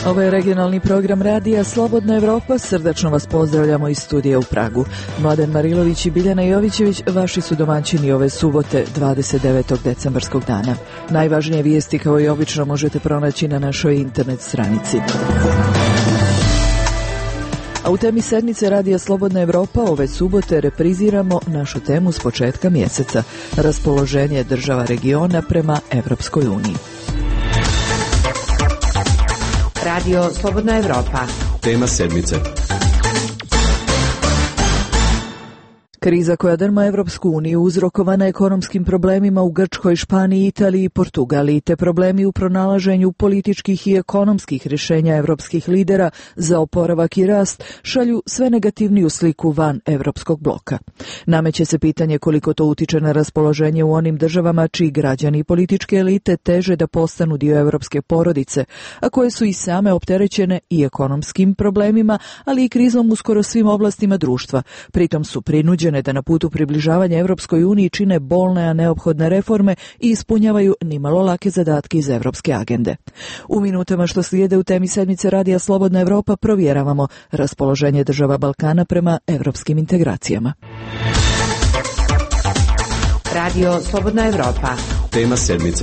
Ovo je regionalni program radija Slobodna Evropa. Srdačno vas pozdravljamo iz studija u Pragu. Mladen Marilović i Biljana Jovićević vaši su domaćini ove subote 29. decembarskog dana. Najvažnije vijesti kao i obično možete pronaći na našoj internet stranici. A u temi sedmice radija Slobodna Evropa ove subote repriziramo našu temu s početka mjeseca. Raspoloženje država regiona prema Evropskoj uniji. Radio Slobodna Evropa. Tema sedmice. Kriza koja drma Evropsku uniju uzrokovana ekonomskim problemima u Grčkoj, Španiji, Italiji i Portugaliji, te problemi u pronalaženju političkih i ekonomskih rješenja evropskih lidera za oporavak i rast šalju sve negativniju sliku van evropskog bloka. Nameće se pitanje koliko to utiče na raspoloženje u onim državama čiji građani i političke elite teže da postanu dio evropske porodice, a koje su i same opterećene i ekonomskim problemima, ali i krizom u skoro svim oblastima društva. Pritom su prinuđene da na putu približavanja Evropskoj uniji čine bolne, a neophodne reforme i ispunjavaju nimalo lake zadatke iz evropske agende. U minutama što slijede u temi sedmice radija Slobodna Evropa provjeravamo raspoloženje država Balkana prema evropskim integracijama. Radio Slobodna Evropa. Tema sedmice.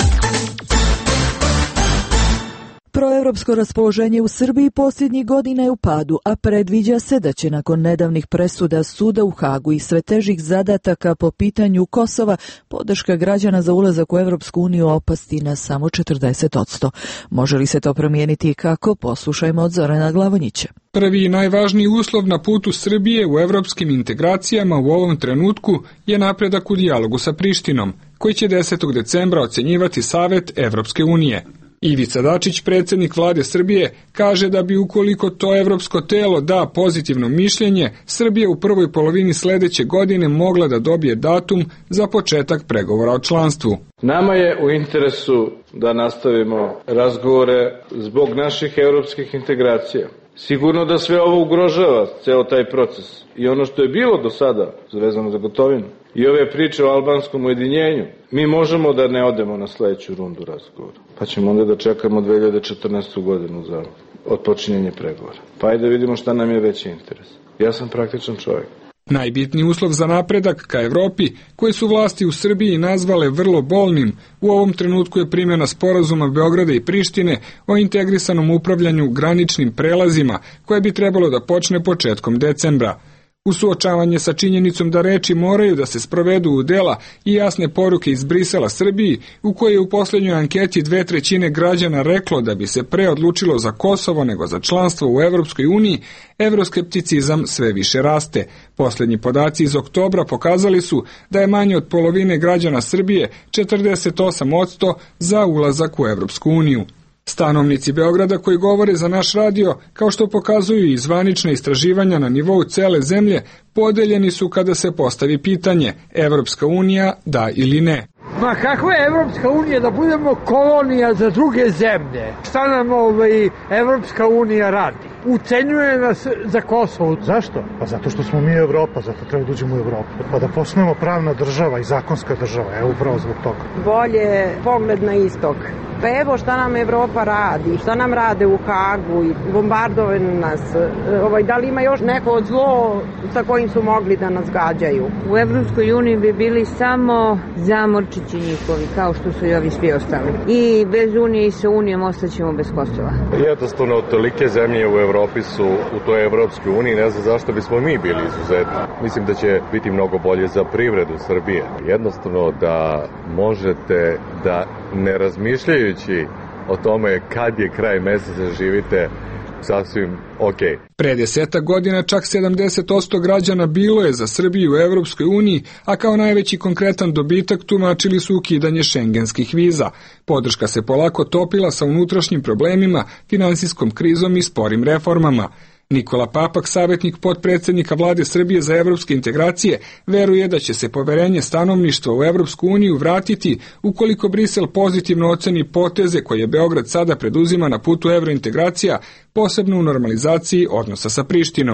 Proevropsko raspoloženje u Srbiji posljednjih godina je u padu, a predviđa se da će nakon nedavnih presuda suda u Hagu i sve težih zadataka po pitanju Kosova podrška građana za ulazak u Evropsku uniju opasti na samo 40%. Može li se to promijeniti i kako? Poslušajmo od Zorana Glavonjića. Prvi i najvažniji uslov na putu Srbije u evropskim integracijama u ovom trenutku je napredak u dijalogu sa Prištinom, koji će 10. decembra ocenjivati Savet Evropske unije. Ivica Dačić, predsjednik vlade Srbije, kaže da bi ukoliko to evropsko telo da pozitivno mišljenje, Srbija u prvoj polovini sljedeće godine mogla da dobije datum za početak pregovora o članstvu. Nama je u interesu da nastavimo razgovore zbog naših evropskih integracija. Sigurno da sve ovo ugrožava ceo taj proces i ono što je bilo do sada vezano za Gotovinu i ove priče o albanskom ujedinjenju, mi možemo da ne odemo na sljedeću rundu razgovora. Pa ćemo onda da čekamo 2014. godinu za otpočinjenje pregovora. Pa ajde da vidimo šta nam je veći interes. Ja sam praktičan čovjek. Najbitniji uslov za napredak ka Evropi, koje su vlasti u Srbiji nazvale vrlo bolnim, u ovom trenutku je primjena sporazuma Beograda i Prištine o integrisanom upravljanju graničnim prelazima, koje bi trebalo da počne početkom decembra. U suočavanje sa činjenicom da reči moraju da se sprovedu u dela i jasne poruke iz Brisela Srbiji, u kojoj je u posljednjoj anketi 2/3 građana reklo da bi se pre odlučilo za Kosovo nego za članstvo u Evropskoj uniji, evroskepticizam sve više raste. Posljednji podaci iz oktobra pokazali su da je manje od polovine građana Srbije, 48%, za ulazak u Evropsku uniju. Stanovnici Beograda koji govore za naš radio, kao što pokazuju i zvanična istraživanja na nivou cele zemlje, podeljeni su kada se postavi pitanje Evropska unija da ili ne. Ma kakva je Evropska unija da budemo kolonija za druge zemlje? Šta nam Evropska unija radi? Ucenjuje nas za Kosovo. Zašto? Pa zato što smo mi Evropa, zato treba da uđemo u Evropu. Pa da postanemo pravna država i zakonska država, evo upravo zbog toga. Bolje pogled na istok. Pa evo šta nam Evropa radi, šta nam rade u Hagu i bombardovaju nas. Da li ima još neko zlo sa kojim su mogli da nas gađaju? U Evropskoj uniji bi bili samo zamorčići njihovi, kao što su i ovi svi ostali. I bez unije i sa unijom ostaćemo bez Kosova. Jednostavno, tolike zemlje u Evropi su u toj Evropskoj uniji, ne znam zašto bismo mi bili izuzetni. Mislim da će biti mnogo bolje za privredu Srbije. Jednostavno da možete da ne razmišljajući o tome kad je kraj meseca živite sasvim okej. Pre 10 godina čak 70% građana bilo je za Srbiju u Evropskoj uniji, a kao najveći konkretan dobitak tumačili su ukidanje šengenskih viza. Podrška se polako topila sa unutrašnjim problemima, finansijskom krizom i sporim reformama. Nikola Papak, savjetnik potpredsjednika vlade Srbije za evropske integracije, veruje da će se poverenje stanovništva u Evropsku uniju vratiti ukoliko Brisel pozitivno oceni poteze koje Beograd sada preduzima na putu evrointegracija, posebno u normalizaciji odnosa sa Prištinom.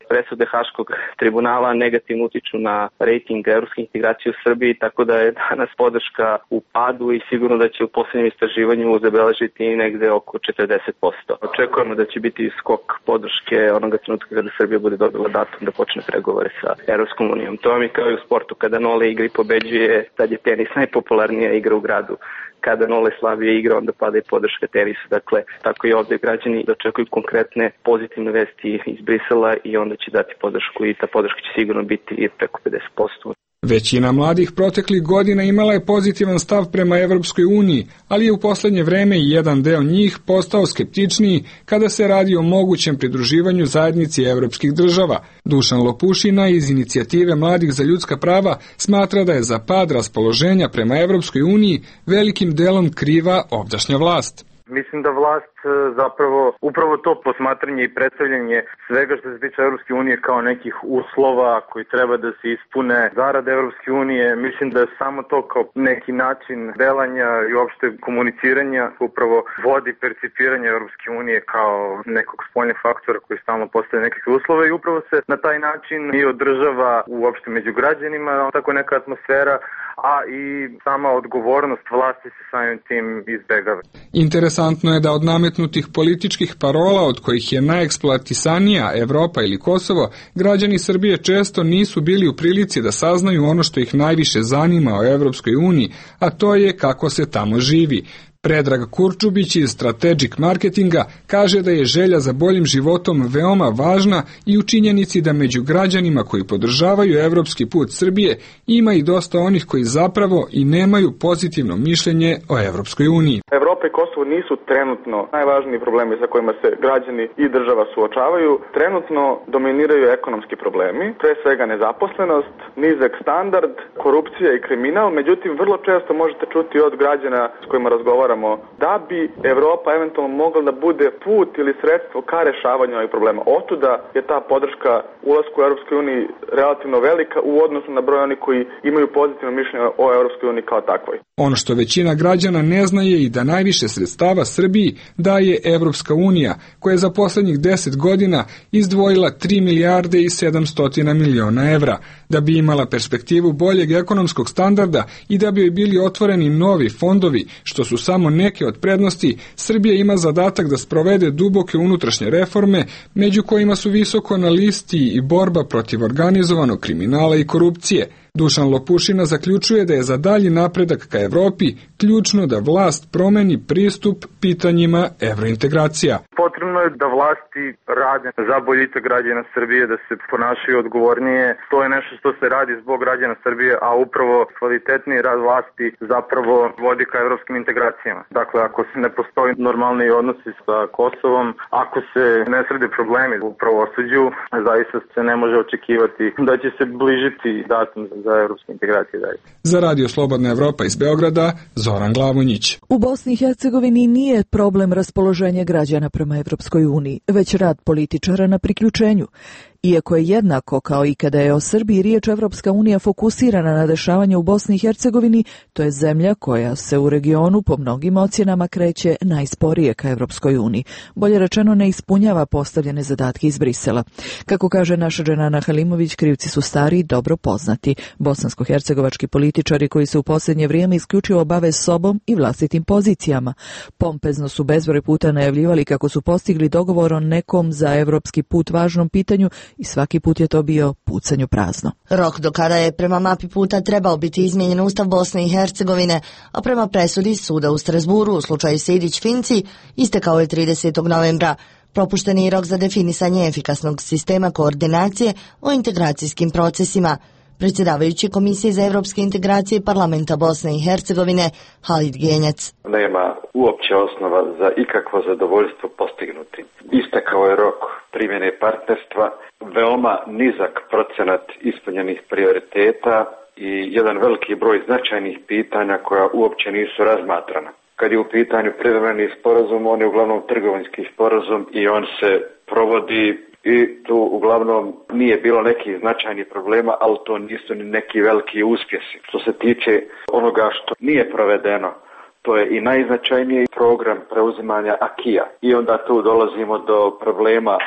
presude Haškog tribunala negativno utiču na rejting evropskih integracija u Srbiji, tako da je danas podrška u padu i sigurno da će u posljednjem istraživanju zabeležiti negde oko 40%. Očekujemo da će biti skok podrške onoga trenutka kada Srbija bude dobila datum da počne pregovore sa Evropskom unijom. To mi kao i u sportu, kada Nole igra i pobeđuje, tad je tenis najpopularnija igra u gradu. Kada Nole slabije igra, onda pada i podrška tenisu. Dakle, tako i ovdje građani očekuju konkretne pozitivne vesti iz Brisela i onda će dati podršku i ta podrška će sigurno biti preko 50%. Većina mladih proteklih godina imala je pozitivan stav prema Evropskoj uniji, ali je u posljednje vreme i jedan deo njih postao skeptičniji kada se radi o mogućem pridruživanju zajednici evropskih država. Dušan Lopušina iz Inicijative mladih za ljudska prava smatra da je za pad raspoloženja prema Evropskoj uniji velikim delom kriva ovdašnja vlast. Mislim da vlast zapravo upravo to posmatranje i predstavljanje svega što se tiče Evropske unije kao nekih uslova koji treba da se ispune zarad Evropske unije, mislim da je samo to kao neki način delanja i uopšte komuniciranja upravo vodi percipiranje Evropske unije kao nekog spoljnog faktora koji stalno postavlja nekakve uslove i upravo se na taj način i održava uopšte među građanima tako neka atmosfera, a i sama odgovornost vlasti se samim tim izbegava. Interesantno je da od nametnutih političkih parola, od kojih je najeksploatisanija Evropa ili Kosovo, građani Srbije često nisu bili u prilici da saznaju ono što ih najviše zanima o Evropskoj uniji, a to je kako se tamo živi. Predrag Kurčubić iz Strategic Marketinga kaže da je želja za boljim životom veoma važna i u činjenici da među građanima koji podržavaju evropski put Srbije ima i dosta onih koji zapravo i nemaju pozitivno mišljenje o Evropskoj uniji. Evropa i Kosovo nisu trenutno najvažniji problemi sa kojima se građani i država suočavaju. Trenutno dominiraju ekonomski problemi, pre svega nezaposlenost, nizak standard, korupcija i kriminal, međutim vrlo često možete čuti od građana s kojima razgovaramo da bi Evropa eventualno mogla da bude put ili sredstvo ka rešavanju ovih problema. Otuda je ta podrška ulasku u Evropskoj uniji relativno velika u odnosu na broj onih koji imaju pozitivno mišljenje o Evropskoj uniji kao takvoj. Ono što većina građana ne zna je i da najviše sredstava Srbiji daje Evropska unija, koja je za poslednjih 10 godina izdvojila 3 milijarde i 700 miliona evra, da bi imala perspektivu boljeg ekonomskog standarda i da bi joj bili otvoreni novi fondovi, što su samo neke od prednosti. Srbija ima zadatak da sprovede duboke unutrašnje reforme, među kojima su visoko na listi i borba protiv organizovanog kriminala i korupcije. Dušan Lopušina zaključuje da je za dalji napredak ka Evropi ključno da vlast promeni pristup pitanjima evrointegracija. Potrebno je da vlasti rade za boljitak građana Srbije, da se ponašaju odgovornije. To je nešto što se radi zbog građana Srbije, a upravo kvalitetniji rad vlasti zapravo vodi ka evropskim integracijama. Dakle, ako se ne postoji normalni odnosi sa Kosovom, ako se ne srede problemi u pravosuđu, zaista se ne može očekivati da će se bližiti datum za evropske integracije dalje. Za Radio Slobodna Evropa iz Beograda, Zoran Glavonjić. U Bosni i Hercegovini nije problem raspoloženje građana prema Evropskoj uniji, već rad političara na priključenju. Iako je jednako kao i kada je o Srbiji riječ, Evropska unija fokusirana na dešavanje u Bosni i Hercegovini, to je zemlja koja se u regionu po mnogim ocjenama kreće najsporije ka Evropskoj uniji. Bolje rečeno, ne ispunjava postavljene zadatke iz Brisela. Kako kaže naša Dženana Halimović, krivci su stari i dobro poznati. Bosansko-hercegovački političari koji se u posljednje vrijeme isključivo bave sobom i vlastitim pozicijama. Pompezno su bezbroj puta najavljivali kako su postigli dogovor o nekom za evropski put važnom pitanju i svaki put je to bio pucanju prazno. Rok do kada je prema mapi puta trebao biti izmijenjen Ustav Bosne i Hercegovine, a prema presudi suda u Strasburu u slučaju Sejdić-Finci, istekao je 30. novembra. Propušten je rok za definisanje efikasnog sistema koordinacije o integracijskim procesima. Predsjedavajući Komisije za evropske integracije Parlamenta Bosne i Hercegovine, Halid Genjac. Nema uopće osnova za ikakvo zadovoljstvo postignuti. Istekao je rok primjene partnerstva, veoma nizak procenat ispunjenih prioriteta i jedan veliki broj značajnih pitanja koja uopće nisu razmatrana. Kad je u pitanju privremeni sporazum, on je uglavnom trgovinski sporazum i on se provodi i tu uglavnom nije bilo nekih značajnih problema, ali to nisu ni neki veliki uspjesi. Što se tiče onoga što nije provedeno, to je i najznačajniji program preuzimanja acquisa. I onda tu dolazimo do problema s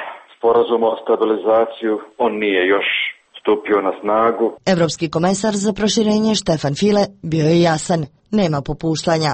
sporazum o stabilizaciju, on nije još stupio na snagu. Evropski komesar za proširenje Štefan File bio je jasan, nema popuštanja.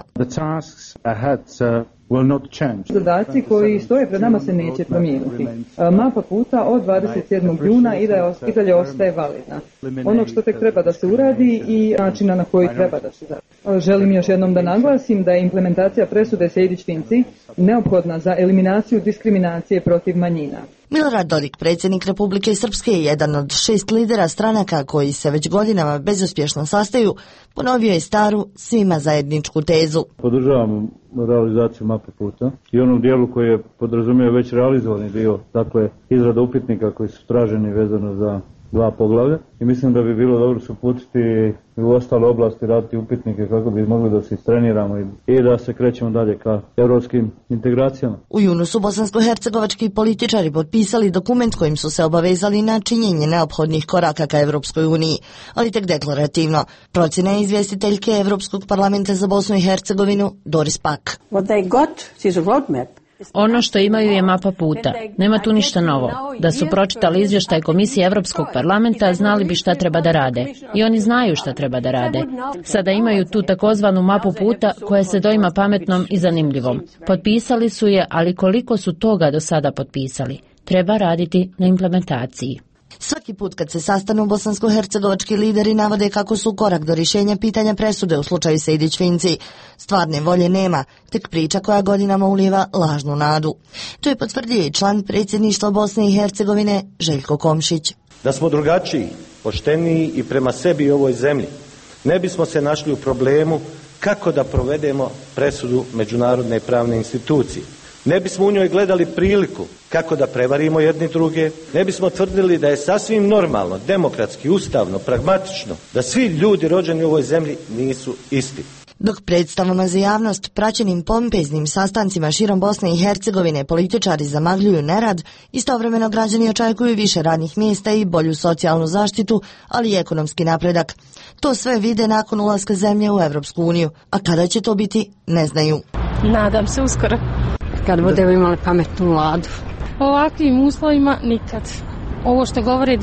Zadaci koji stoje pred nama se neće promijeniti. Mapa puta od 27. juna i dalje ostaje validna. Onog što tek treba da se uradi i načina na koji treba da se uradi. Želim još jednom da naglasim da je implementacija presude Sejdić-Finci neophodna za eliminaciju diskriminacije protiv manjina. Milorad Dodik, predsjednik Republike Srpske i jedan od 6 lidera stranaka koji se već godinama bezuspješno sastaju, ponovio je staru, svima zajedničku tezu. Podržavam realizaciju mape puta i onom dijelu koji je podrazumio već realizovani dio, dakle izrada upitnika koji su traženi vezano za 2 poglavlja i mislim da bi bilo dobro se uputiti i u ostale oblasti raditi upitnike kako bi mogli da se istreniramo i da se krećemo dalje ka evropskim integracijama. U junu su bosansko-hercegovački političari potpisali dokument kojim su se obavezali na činjenje neophodnih koraka ka Evropskoj uniji, ali tek deklarativno. Procjena je izvjestiteljke Evropskog parlamenta za Bosnu i Hercegovinu Doris Pack. Ono što imaju je mapa puta. Nema tu ništa novo. Da su pročitali izvještaj Komisije Evropskog parlamenta, znali bi šta treba da rade. I oni znaju šta treba da rade. Sada imaju tu takozvanu mapu puta koja se doima pametnom i zanimljivom. Potpisali su je, ali koliko su toga do sada potpisali? Treba raditi na implementaciji. Svaki put kad se sastanu bosansko-hercegovački lideri navode kako su korak do rješenja pitanja presude u slučaju Sejdić-Finci. Stvarne volje nema, tek priča koja godinama ulijeva lažnu nadu. To je potvrdio i član predsjedništva Bosne i Hercegovine Željko Komšić. Da smo drugačiji, pošteniji i prema sebi i ovoj zemlji, ne bismo se našli u problemu kako da provedemo presudu međunarodne pravne institucije. Ne bismo u njoj gledali priliku kako da prevarimo jedni druge, ne bismo tvrdili da je sasvim normalno, demokratski, ustavno, pragmatično, da svi ljudi rođeni u ovoj zemlji nisu isti. Dok predstavama za javnost, praćenim pompeznim sastancima širom Bosne i Hercegovine, političari zamagljuju nerad, istovremeno građani očekuju više radnih mjesta i bolju socijalnu zaštitu, ali i ekonomski napredak. To sve vide nakon ulaska zemlje u Evropsku uniju, a kada će to biti, ne znaju. Nadam se uskoro. Kad budemo imali pametnu vladu. Ovakvim uslovima nikad. Ovo što govore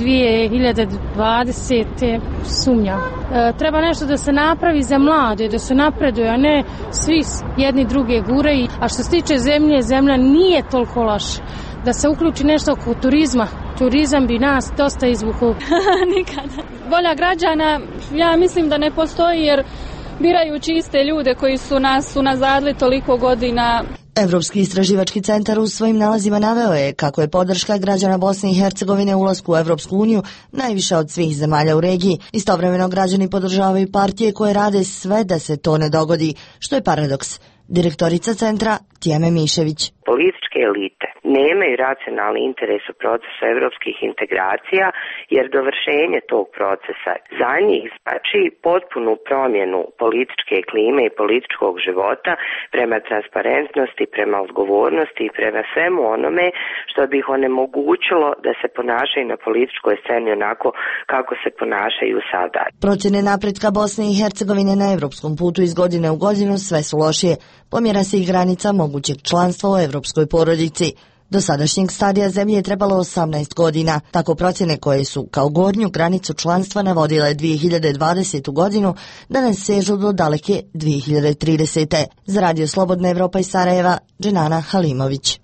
2020. sumnja. Treba nešto da se napravi za mlade, da se napreduje, a ne svi jedni druge gure. A što se tiče zemlje, zemlja nije toliko loša. Da se uključi nešto oko turizma. Turizam bi nas dosta izvukao. Nikada. Volja građana, ja mislim da ne postoji jer birajući iste ljude koji su nas unazadili toliko godina. Evropski istraživački centar u svojim nalazima naveo je kako je podrška građana Bosne i Hercegovine u ulasku u Evropsku uniju najviša od svih zemalja u regiji. Istovremeno građani podržavaju partije koje rade sve da se to ne dogodi, što je paradoks. Direktorica centra Tijeme Mišević. Političke elite nemaju racionalni interes u procesu evropskih integracija, jer dovršenje tog procesa za njih znači potpunu promjenu političke klime i političkog života prema transparentnosti, prema odgovornosti i prema svemu onome što bi ih onemogućilo da se ponašaju na političkoj sceni onako kako se ponašaju sada. Procjene napretka Bosne i Hercegovine na evropskom putu iz godine u godinu sve su lošije. Pomjera se i granica mogućeg članstva u evropskoj porodici. Do sadašnjeg stadija zemlje je trebalo 18 godina. Tako procjene koje su kao gornju granicu članstva navodile 2020. godinu danas sežu do daleke 2030. Za Radio Slobodna Evropa iz Sarajeva, Dženana Halimović.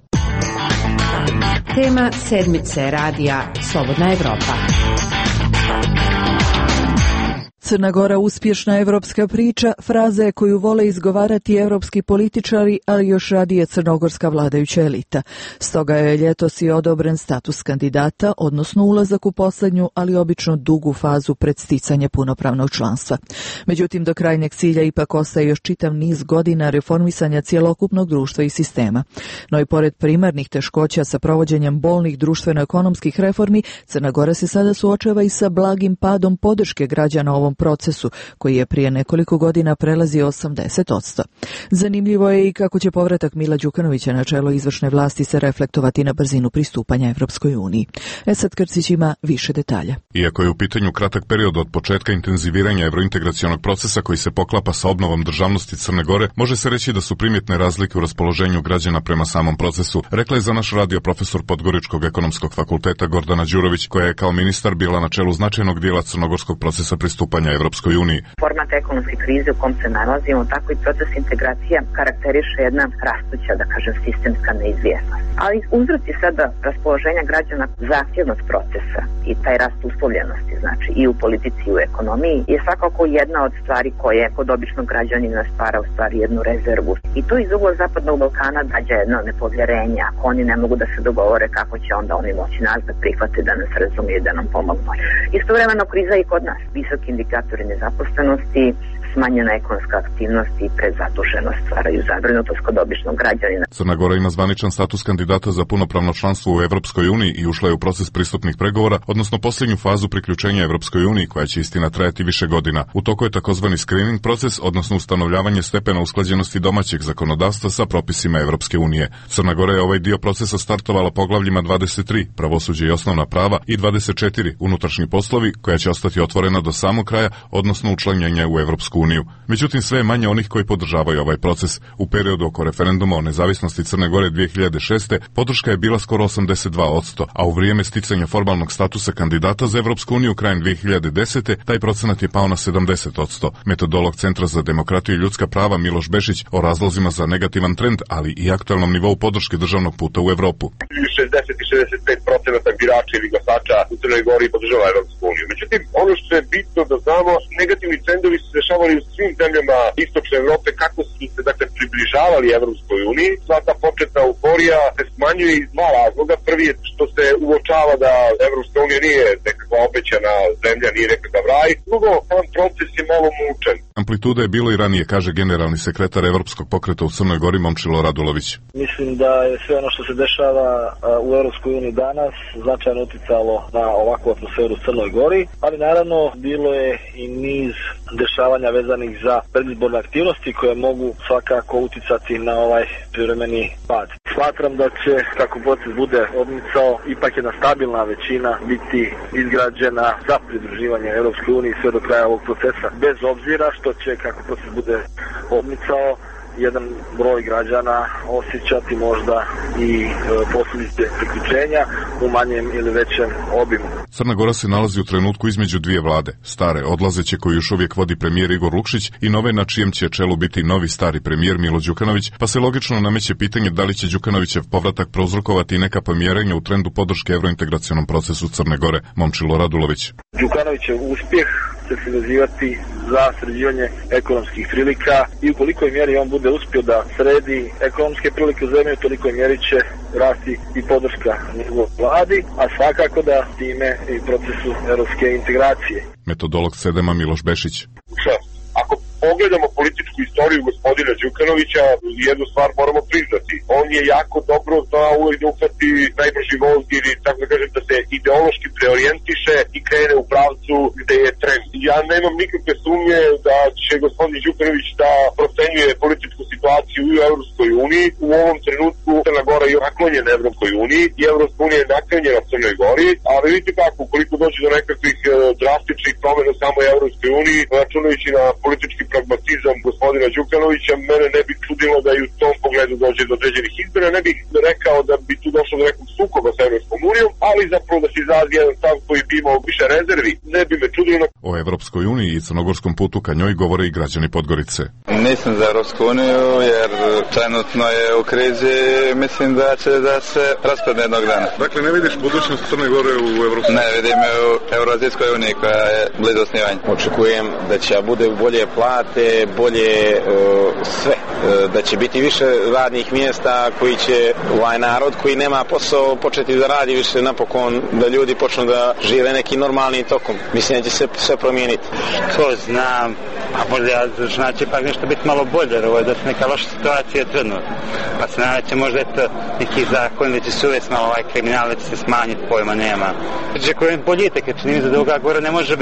Tema sedmice radija Slobodna Evropa. Crna Gora uspješna evropska priča, fraza koju vole izgovarati evropski političari, ali još radije crnogorska vladajuća elita. Stoga je ljetos i odobren status kandidata, odnosno ulazak u posljednju, ali obično dugu fazu pred sticanje punopravnog članstva. Međutim, do krajnjeg cilja ipak ostaje još čitav niz godina reformisanja cjelokupnog društva i sistema. No i pored primarnih teškoća sa provođenjem bolnih društveno-ekonomskih reformi, Crna Gora se sada suočava i sa blagim padom podrške građana ovom integracionom procesu, koji je prije nekoliko godina prelazio 80%. Zanimljivo je i kako će povratak Mila Đukanovića na čelo izvršne vlasti se reflektovati na brzinu pristupanja Evropskoj uniji. Esad Krcić ima više detalja. Iako je u pitanju kratak period od početka intenziviranja evrointegracionog procesa koji se poklapa sa obnovom državnosti Crne Gore, može se reći da su primjetne razlike u raspoloženju građana prema samom procesu, rekla je za naš radio profesor Podgoričkog ekonomskog fakulteta Gordana Đurović, koja je kao ministar bila na čelu značajnog dijela crnogorskog procesa pristupanja Evropskoj uniji. Format ekonomske krize u kom se nalazimo, tako i proces integracija karakteriše jedna rastuća, da kažem, sistemska neizvjesnost. Ali uzroci sada raspoloženja građana, zahtjevnost procesa i taj rast uslovljenosti, znači i u politici i u ekonomiji, je svakako jedna od stvari koje kod običnog građanina stvara u stvari jednu rezervu. I to iz ugla Zapadnog Balkana dađa jedno nepovjerenje. Ako oni ne mogu da se dogovore, kako će onda oni moći nas da prihvate, da nas razumije, da nam pomognu. Istovremeno kriza i kod nas. Visoki indikatori nezaposlenosti, smanjena ekonomska aktivnost i prezaduženost stvaraju zabrinutost kod običnog građanina. Crna Gora ima zvaničan status kandidata za punopravno članstvo u Evropskoj uniji i ušla je u proces pristupnih pregovora, odnosno posljednju fazu priključenja Evropskoj uniji, koja će istina trajati više godina. U toku je takozvani screening proces, odnosno ustanovljavanje stepena usklađenosti domaćeg zakonodavstva sa propisima Evropske unije. Crna Gora je ovaj dio procesa startovala poglavljima 23, pravosuđe i osnovna prava, i 24, unutrašnji poslovi, koja će ostati otvorena do samog kraja, odnosno učlanjenja u Evropsku uniju. Međutim, sve je manje onih koji podržavaju ovaj proces. U periodu oko referenduma o nezavisnosti Crne Gore 2006. podrška je bila skoro 82%, a u vrijeme sticanja formalnog statusa kandidata za Evropsku uniju krajem 2010. taj procenat je pao na 70%. Metodolog Centra za demokratiju i ljudska prava Miloš Bešić o razlozima za negativan trend, ali i aktualnom nivou podrške državnog puta u Evropu. 60 i 65% birača ili glasača u Crnoj Gori podržava Evropsku uniju. Međutim, ono što je bitno da znamo, negativni trendovi su se dešavali u svim zemljama istočne Evrope kako su se približavali Evropskoj uniji. Sva ta početna euforija se smanjuje iz dva razloga. Prvi je što se uočava da Evropska unija nije nekakva obećana zemlja, nije nekakav raj. Drugo, sam proces je malo mučan. Amplituda je bilo i ranije, kaže generalni sekretar Evropskog pokreta u Crnoj Gori Momčilo Radulović. Mislim da je sve ono što se dešava u Evropskoj uniji danas značajno uticalo na ovakvu atmosferu u Crnoj Gori, ali naravno bilo je i niz dešavanja vezanih za predizborne aktivnosti koje mogu svakako uticati na ovaj privremeni pad. Smatram da će, kako proces bude odmicao, ipak jedna stabilna većina biti izgrađena za pridruživanje Evropskoj uniji sve do kraja ovog procesa, bez obzira što će, kako proces bude odmicao, jedan broj građana osjećati možda i posljedice priključenja u manjem ili većem obimu. Crna Gora se nalazi u trenutku između dvije vlade, stare odlazeće koju još uvijek vodi premijer Igor Lukšić i nove na čijem će čelu biti novi stari premijer Milo Đukanović, pa se logično nameće pitanje da li će Đukanovićev povratak prouzrokovati neka pomjerenja u trendu podrške evrointegracionom procesu Crne Gore. Momčilo Radulović. Đukanovićev uspjeh će se vezivati za sređivanje ekonomskih prilika i u kolikoj mjeri on bude uspio da sredi ekonomske prilike u zemlji, toliko mjeri će rasti i podrška njegovoj vladi, a svakako da time i procesu europske integracije. Metodolog SEDEM-a Miloš Bešić. Ako pogledamo političku istoriju gospodina Đukanovića, jednu stvar moramo priznati. On je jako dobro znao uvijek da uhvati najbrži voz ili, tako da kažem, da se ideološki preorijentiše i krene u pravcu gde je trend. Ja nemam nikakve sumnje da će gospodin Đukanović da procenjuje političku situaciju u Evropskoj uniji. U ovom trenutku Crna Gora je naklonjena Evropskoj uniji i Evropska unija je naklonjena Crnoj Gori, ali vidite kako, ukoliko dođe do nekakvih drastičnih promjena samo u Evropskoj uniji, računajući na politički pragmatizam gospodina Đukanovića, mene ne bi čudilo da i u tom pogledu dođe do određenih izbora. Ne bih rekao da bi tu došlo do nekog sukoba sa Evropskom unijom, ali zapravo da se izrazi jedan stav koji bi imao više rezervi, ne bi me čudilo. O Evropskoj uniji i crnogorskom putu ka njoj govore i građani Podgorice. Nisam za Evropsku uniju jer trenutno je u krizi, mislim da će da se raspadne jednog dana. Dakle, ne vidiš budućnost Crne Gore u Evropskoj uniji? Ne, vidim je u Euroazijskoj uniji koja je blizu osnivanja. Očekujem da će bude bolje plate, bolje sve, da će biti više radnih mjesta koji će ovaj narod koji nema posao početi da radi više napokon, da ljudi počnu da žive nekim normalnim tokom. Mislim da će se sve promijeniti. To znam, a možda znači pak nešto biti malo bolje, jer ovo je da se neka loša situacija trenutno. Pa se nadam će možda neki zakon da će se uvesti malo ovaj kriminal, da će se smanjiti, pojma nema. Očekujem boljitak, jer čini mi se da ovoga gore ne može biti.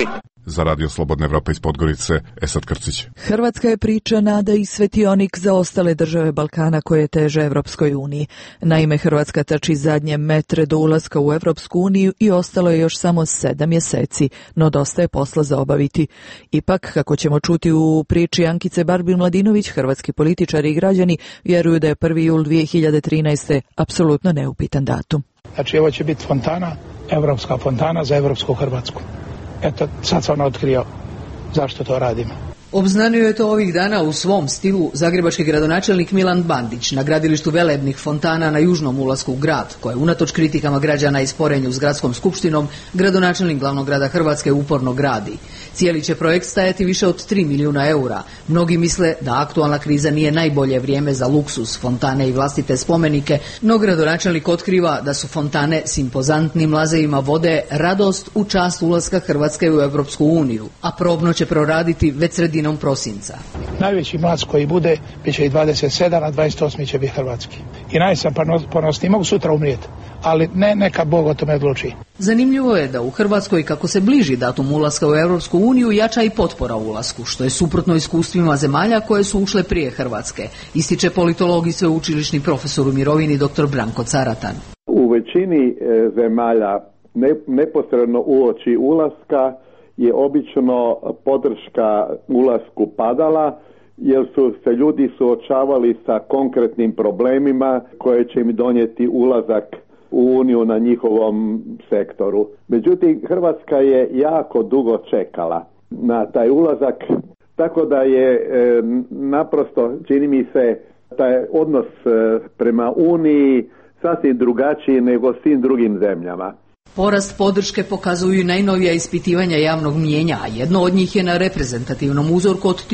Za Radio Slobodna Evropa iz Podgorice, Esad Krcić. Hrvatska je priča, nada i svetionik za ostale države Balkana koje teže Evropskoj uniji. Naime, Hrvatska trči zadnje metre do ulaska u Evropsku uniju i ostalo je još samo 7 mjeseci, no dosta je posla za obaviti. Ipak, kako ćemo čuti u priči Ankice Barbin-Mladinović, hrvatski političari i građani vjeruju da je 1. jul 2013. apsolutno neupitan datum. Znači, ovo će biti fontana, evropska fontana za evropsku Hrvatsku. Eto, sad sam otkrio zašto to radimo. Obznanio je to ovih dana u svom stilu zagrebački gradonačelnik Milan Bandić na gradilištu velebnih fontana na južnom ulasku u grad, koje unatoč kritikama građana i sporenju s gradskom skupštinom, gradonačelnik glavnog grada Hrvatske uporno gradi. Cijeli će projekt stajati više od 3 milijuna eura. Mnogi misle da aktualna kriza nije najbolje vrijeme za luksuz, fontane i vlastite spomenike, no gradonačelnik otkriva da su fontane s impozantnim lazevima vode radost u čast ulaska Hrvatske u Europsku uniju, a probno će proraditi već sredinom prosinca. Najveći mlac koji bude, bit će i 27, a 28 će biti hrvatski. I najsam ponosni, mogu sutra umrijeti, ali neka Bog o tome odluči. Zanimljivo je da u Hrvatskoj, kako se bliži datum ulaska u Europsku uniju, jača i potpora ulasku, što je suprotno iskustvima zemalja koje su ušle prije Hrvatske, ističe politolog i sveučilišni profesor u mirovini dr. Branko Caratan. U većini zemalja neposredno uoči ulaska je obično podrška ulasku padala, jer su se ljudi suočavali sa konkretnim problemima koje će im donijeti ulazak u Uniju na njihovom sektoru. Međutim, Hrvatska je jako dugo čekala na taj ulazak, tako da je naprosto, čini mi se, taj odnos prema Uniji sasvim drugačiji nego svim drugim zemljama. Porast podrške pokazuju i najnovija ispitivanja javnog mnijenja, a jedno od njih je na reprezentativnom uzorku od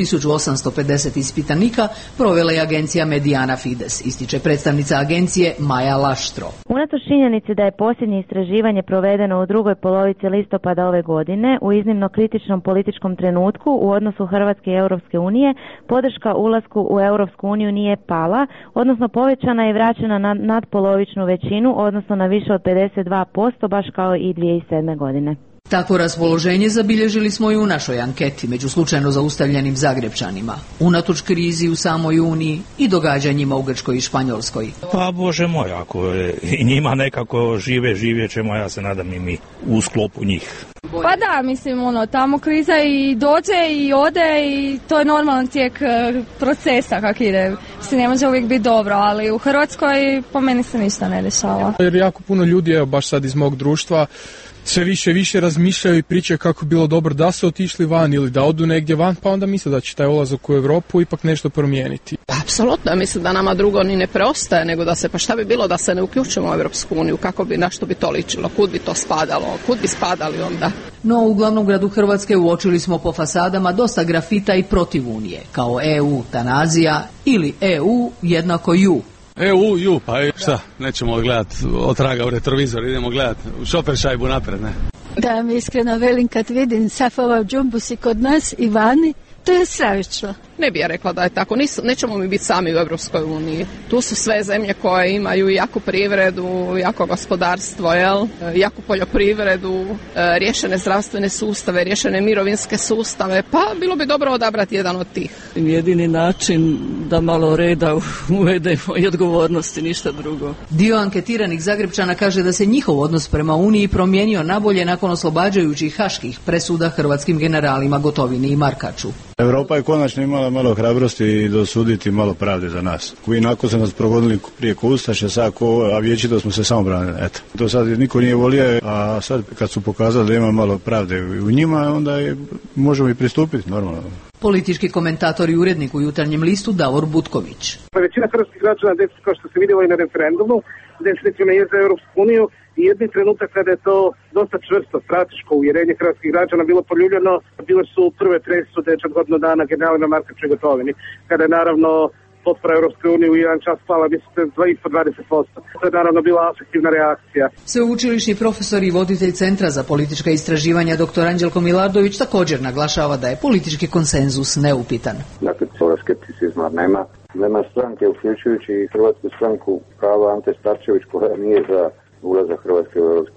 1850 ispitanika provela je agencija Mediana Fides, ističe predstavnica agencije Maja Laštro. Unatoč činjenici da je posljednje istraživanje provedeno u drugoj polovici listopada ove godine, u iznimno kritičnom političkom trenutku u odnosu Hrvatske i Europske unije, podrška ulasku u Europsku uniju nije pala, odnosno povećana je i vraćena na nadpolovičnu većinu, odnosno na više od 52%, baš kao i 2007. godine. Takvo raspoloženje zabilježili smo i u našoj anketi među slučajno zaustavljenim Zagrebčanima, unatoč krizi u samoj Uniji i događanjima u Grčkoj i Španjolskoj. Pa Bože moj, ako je i njima nekako živjet ćemo, ja se nadam i mi u sklopu njih. Pa da, mislim, tamo kriza i dođe i ode i to je normalan tijek procesa kak ide. Ne može uvijek biti dobro, ali u Hrvatskoj po meni se ništa ne dešava. Jer jako puno ljudi, evo baš sad iz mog društva, sve više i više razmišljaju i pričaju kako bilo dobro da su otišli van ili da odu negdje van, pa onda misle da će taj ulazak u Europu ipak nešto promijeniti. Apsolutno, mislim da nama drugo ni ne preostaje, nego da se, pa šta bi bilo da se ne uključimo u Europsku uniju, kako bi, na što bi to ličilo, kud bi to spadalo, kud bi spadali onda. No, u glavnom gradu Hrvatske uočili smo po fasadama dosta grafita i protiv Unije, kao EU tanazija ili EU jednako ju. EU, pa šta, nećemo gledati otraga u retrovizor, idemo gledati u šoper šajbu napred, ne? Da mi iskreno velim kad vidim Safova džumbus i kod nas i vani, to je stravično. Ne bi ja rekla da je tako, nećemo mi biti sami u Europskoj uniji. Tu su sve zemlje koje imaju jaku privredu, jako gospodarstvo, jaku poljoprivredu, riješene zdravstvene sustave, riješene mirovinske sustave, pa bilo bi dobro odabrati jedan od tih. Jedini način da malo reda uvedemo i odgovornosti, ništa drugo. Dio anketiranih Zagrebčana kaže da se njihov odnos prema Uniji promijenio nabolje nakon oslobađajućih haških presuda hrvatskim generalima Gotovini i Markaču. Europa je konačno imala malo hrabrosti i dosuditi malo pravde za nas. Koji nakon su nas progonili prije ko ustaše, a vječito smo se samo branili. Eto. To sad niko nije volio, a sad kad su pokazali da ima malo pravde u njima, onda možemo i pristupiti normalno. Politički komentator i urednik u Jutarnjem listu Davor Butković. Većina hrvatskih građana, kao što se vidjelo i na referendumu, definitivno je za Europsku uniju i jedni trenutak kada je to dosta čvrsto, strateško uvjerenje hrvatskih građana bilo poljuljeno, bile su prve presude od godinu dana generalima Markaču i Gotovini, kada je naravno potpora Europske unije u jedan čas pala, mislim, 20%. To je naravno bila afektivna reakcija. Sveučilišni profesor i voditelj Centra za politička istraživanja dr. Anđelko Milardović također naglašava da je politički konsenzus neupitan. Dakle, toga skepticizma nema stranke, uključujući i Hrvatsku stranku prava Ante Starčević, koja nije za ulazak Hrvatske u Europsku uniju.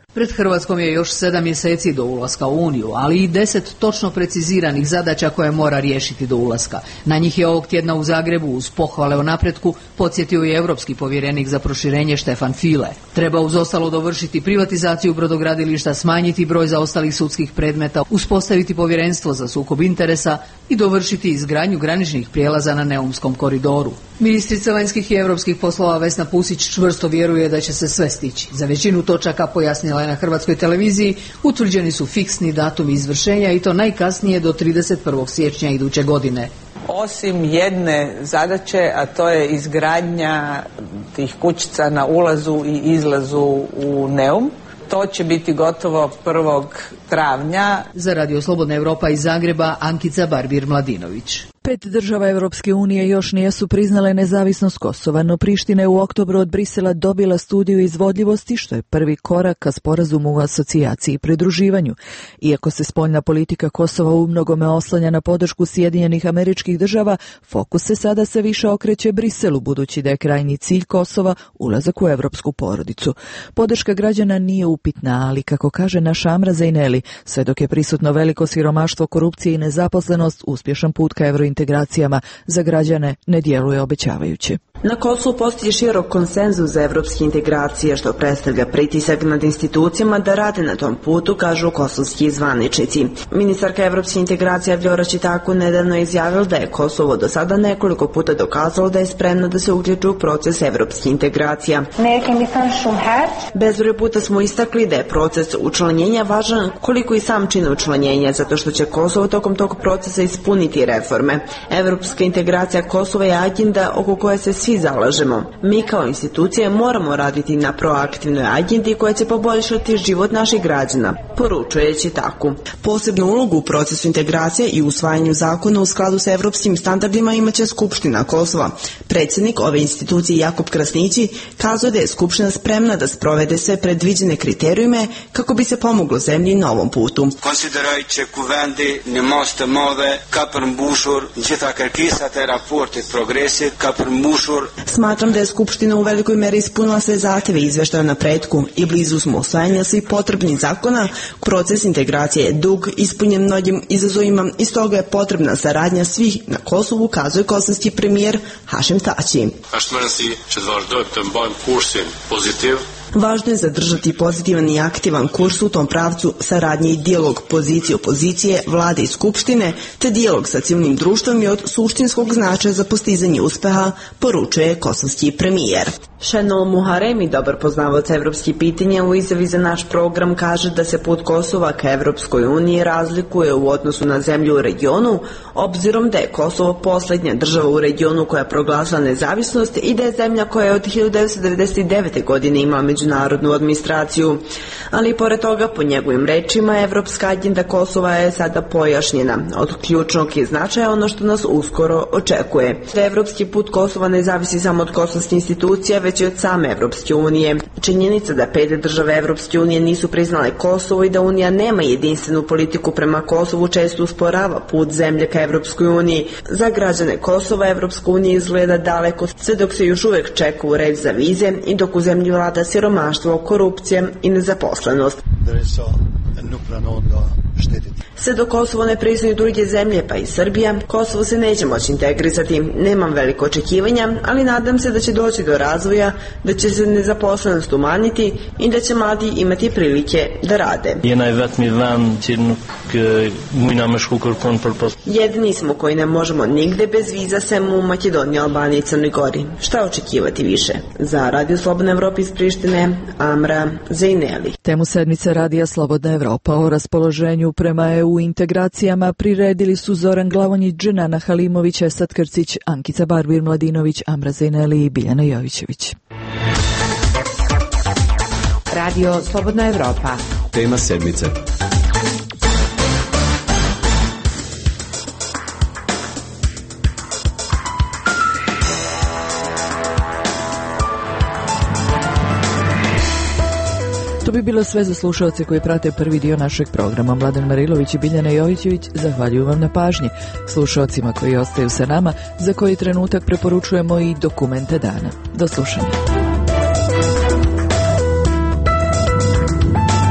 Pred Hrvatskom je još 7 mjeseci do ulaska u Uniju, ali i 10 točno preciziranih zadaća koje mora riješiti do ulaska. Na njih je ovog tjedna u Zagrebu uz pohvale o napretku podsjetio i europski povjerenik za proširenje Štefan Füle. Treba uz ostalo dovršiti privatizaciju brodogradilišta, smanjiti broj zaostalih sudskih predmeta, uspostaviti povjerenstvo za sukob interesa i dovršiti izgradnju graničnih prijelaza na Neumskom koridoru. Ministrica vanjskih i europskih poslova Vesna Pusić čvrsto vjeruje da će se sve stići. Za većinu točaka, pojasnila je na Hrvatskoj televiziji, utvrđeni su fiksni datumi izvršenja i to najkasnije do 31. siječnja iduće godine. Osim jedne zadaće, a to je izgradnja tih kućica na ulazu i izlazu u Neum. To će biti gotovo 1. travnja. Za Radio Slobodna Europa iz Zagreba, Ankica Barbir-Mladinović. 5 država Europske unije još nisu priznale nezavisnost Kosova, no Priština je u oktobru od Brisela dobila studiju izvodljivosti, što je prvi korak ka sporazumu o asocijaciji i pridruživanju. Iako se spoljna politika Kosova u mnogome oslanja na podršku Sjedinjenih Američkih Država, fokus se sada sve više okreće Briselu, budući da je krajnji cilj Kosova ulazak u europsku porodicu. Podrška građana nije upitna, ali kako kaže naša Amra Zejneli, sve dok je prisutno veliko siromaštvo, korupcija i nezaposlenost, uspješan put ka eurointegracijama za građane ne djeluje obećavajuće. Na Kosovu postoji širok konsenzus za evropske integracije, što predstavlja pritisak nad institucijama da rade na tom putu, kažu kosovski zvaničnici. Ministarka evropskih integracija Vljora Čitaku nedavno je izjavila da je Kosovo do sada nekoliko puta dokazalo da je spremno da se uključi u proces evropskih integracija. Bezbroj puta smo istakli da je proces učlanjenja važan koliko i sam čin učlanjenja, zato što će Kosovo tokom tog procesa ispuniti reforme. Evropska integracija Kosova je agenda oko koje se svi zalažemo. Mi kao institucije moramo raditi na proaktivnoj agendi koja će poboljšati život naših građana, poručujući tako. Posebnu ulogu u procesu integracije i usvajanju zakona u skladu sa evropskim standardima imaće Skupština Kosova. Predsjednik ove institucije Jakub Krasnići kazao da je Skupština spremna da sprovede sve predviđene kriterijume kako bi se pomoglo zemlji na ovom putu. Konsiderajući kuvendi ne moste move ka përmbushur gjitha kërkesat e raportit progresit ka përmbushur. Smatram da je Skupština u velikoj meri ispunila sve zahtjeve izvještaja o napretku i blizu smo usvajanja svih potrebnih zakona. Proces integracije je dug, ispunjen mnogim izazovima i stoga je potrebna saradnja svih na Kosovu, kazuje kosovski premijer Hašim Tači. Važno je zadržati pozitivan i aktivan kurs u tom pravcu, saradnje i dijalog pozicije opozicije, vlade i skupštine, te dijalog sa civilnim društvom je od suštinskog značaja za postizanje uspeha, poručuje kosovski premijer. Šenol Muharemi, dobar poznavac evropskih pitanja, u izjavi za naš program kaže da se put Kosova ka Evropskoj uniji razlikuje u odnosu na zemlju u regionu, obzirom da je Kosovo posljednja država u regionu koja je proglasila nezavisnost i da je zemlja koja je od 1999. godine imala međunarodnu administraciju. Ali pored toga, po njegovim rečima, evropska agenda Kosova je sada pojašnjena. Od ključnog je značaja ono što nas uskoro očekuje. Da evropski put Kosova ne zavisi samo od kosovskih institucija, već i od same Evropske unije. Činjenica da 5 države Evropske unije nisu priznale Kosovo i da Unija nema jedinstvenu politiku prema Kosovu često usporava put zemlje ka Evropskoj uniji. Za građane Kosova Evropska unija izgleda daleko, sve dok se još uvijek čeka u red za vize i dok u zemlji vlada siromaštvo, korupcija i nezaposlenost. Sve dok Kosovo ne priznaju druge zemlje, pa i Srbija, Kosovo se neće moći integrisati. Nemam veliko očekivanja, ali nadam se da će doći do razvoja, da će se nezaposlenost umanjiti i da će mladi imati prilike da rade. Jedini smo koji ne možemo nigde bez viza, sem u Makedoniji, Albaniji i Crnoj Gori. Šta očekivati više? Za Radio Slobodna Evropa iz Prištine, Amra Zejneli. Temu sedmice Radija Slobodna Evropa o raspoloženju prema EU integracijama priredili su Zoran Glavonjić, Dženana Halimović, Esad Krcić, Ankica Barbir-Mladinović, Amra Zejneli i Biljana Jovićević. Radio Slobodna Evropa. Tema sedmice. To bi bilo sve za slušalce koji prate prvi dio našeg programa. Mladen Marilović i Biljana Jovićević zahvaljuju vam na pažnji. Slušalcima koji ostaju sa nama, za koji trenutak preporučujemo i dokumente dana. Do slušanja.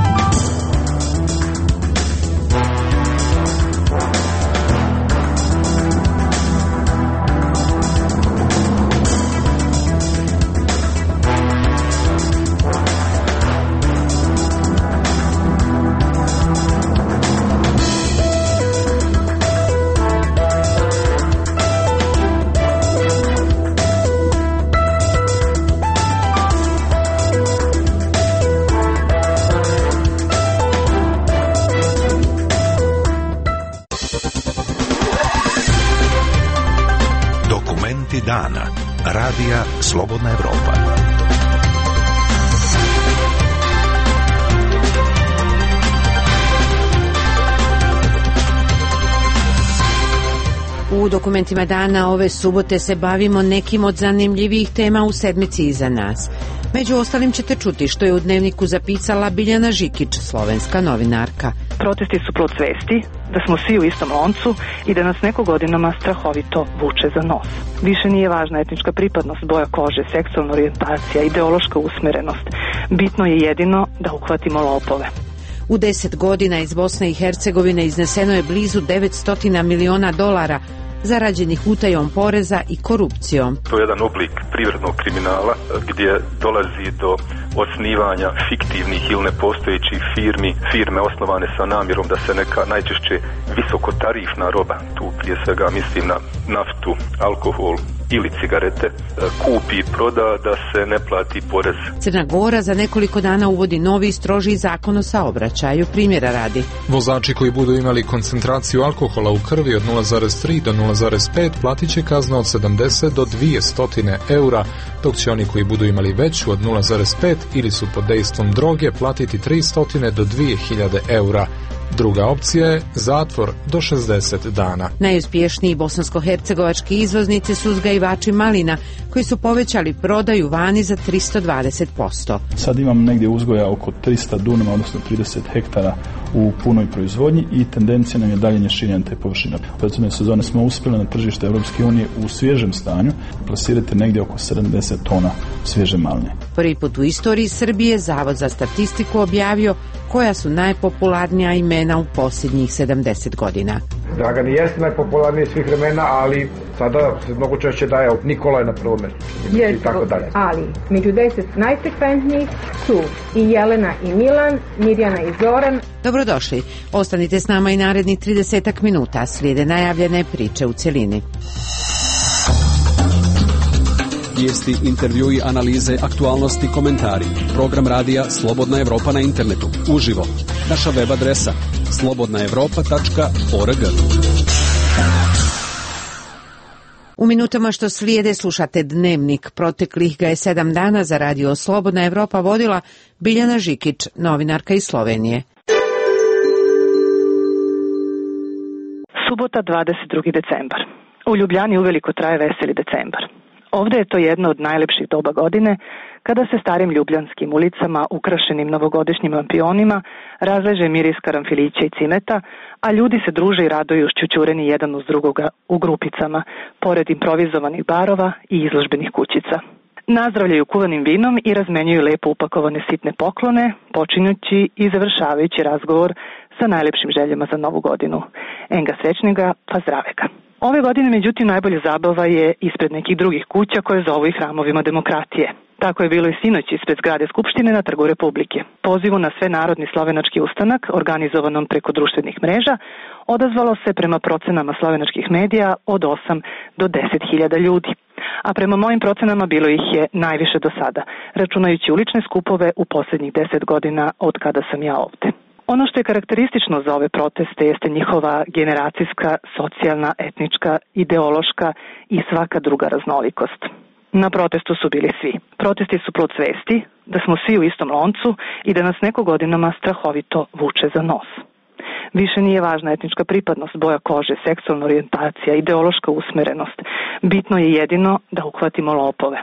Vijesti dana. Radija Slobodna Evropa. U dokumentima dana ove subote se bavimo nekim od zanimljivijih tema u sedmici iza nas. Među ostalim ćete čuti što je u Dnevniku zapisala Biljana Žikić, slovenska novinarka. Protesti su plod svesti da smo svi u istom loncu i da nas neko godinama strahovito vuče za nos. Više nije važna etnička pripadnost, boja kože, seksualna orijentacija, ideološka usmerenost. Bitno je jedino da uhvatimo lopove. U 10 godina iz Bosne i Hercegovine izneseno je blizu 900 miliona dolara zarađenih utajom poreza i korupcijom. To je jedan oblik privrednog kriminala gdje dolazi do osnivanja fiktivnih ili nepostojećih firme osnovane sa namjerom da se neka najčešće visokotarifna roba, tu prije svega mislim na naftu, alkohol ili cigarete, kupi i proda da se ne plati porez. Crna Gora za nekoliko dana uvodi novi strožiji zakon o saobraćaju, primjera radi. Vozači koji budu imali koncentraciju alkohola u krvi od 0,3 do 0,5 platit će kaznu od 70 do 200 eura, dok će oni koji budu imali veću od 0,5 ili su pod dejstvom droge platiti 300 do 2000 eura. Druga opcija je zatvor do 60 dana. Najuspješniji bosansko-hercegovački izvoznici su uzgajivači malina, koji su povećali prodaju vani za 320%. Sad imam negdje uzgoja oko 300 dunama, odnosno 30 hektara u punoj proizvodnji i tendencija nam je dalje širenja te površine. U prethodne sezone smo uspjeli na tržište Europske unije u svježem stanju plasirati negdje oko 70 tona svježe maline. Prvi put u istoriji Srbije Zavod za statistiku objavio koja su najpopularnija imena u posljednjih 70 godina. Dragan jeste najpopularniji svih vremena, ali sada se mnogo češće daje od Nikola je na prvom mjestu. I tako dalje. Ali među 10 najfrekventnijih su i Jelena i Milan, Mirjana i Zoran. Dobrodošli. Ostanite s nama i narednih 30 minuta. Slijede najavljene priče u cjelini. Vijesti, intervjui, analize, aktualnosti, komentari. Program radija Slobodna Evropa na internetu. Uživo. Naša web adresa slobodnaevropa.org. U minutama što slijede slušate Dnevnik. Proteklih ga je 7 dana za radio Slobodna Evropa vodila Biljana Žikić, novinarka iz Slovenije. Subota 22. decembar. U Ljubljani uveliko traje veseli decembar. Ovdje je to jedno od najlepših doba godine, kada se starim ljubljanskim ulicama, ukrašenim novogodišnjim lampionima, razleže miris karanfilića i cimeta, a ljudi se druže i raduju šćućureni jedan uz drugoga u grupicama, pored improvizovanih barova i izložbenih kućica. Nazdravljaju kuvanim vinom i razmenjuju lepo upakovane sitne poklone, počinjući i završavajući razgovor sa najlepšim željama za novu godinu. Enga srećnega, pa zdravega. Ove godine, međutim, najbolja zabava je ispred nekih drugih kuća koje zovu i hramovima demokratije. Tako je bilo i sinoć ispred zgrade Skupštine na Trgu Republike. Pozivu na sve narodni slovenački ustanak, organizovanom preko društvenih mreža, odazvalo se prema procenama slovenačkih medija od 8 do 10.000 ljudi. A prema mojim procenama bilo ih je najviše do sada, računajući ulične skupove u posljednjih 10 godina od kada sam ja ovdje. Ono što je karakteristično za ove proteste jeste njihova generacijska, socijalna, etnička, ideološka i svaka druga raznolikost. Na protestu su bili svi. Protesti su plod svesti da smo svi u istom loncu i da nas neko godinama strahovito vuče za nos. Više nije važna etnička pripadnost, boja kože, seksualna orijentacija, ideološka usmerenost. Bitno je jedino da uhvatimo lopove.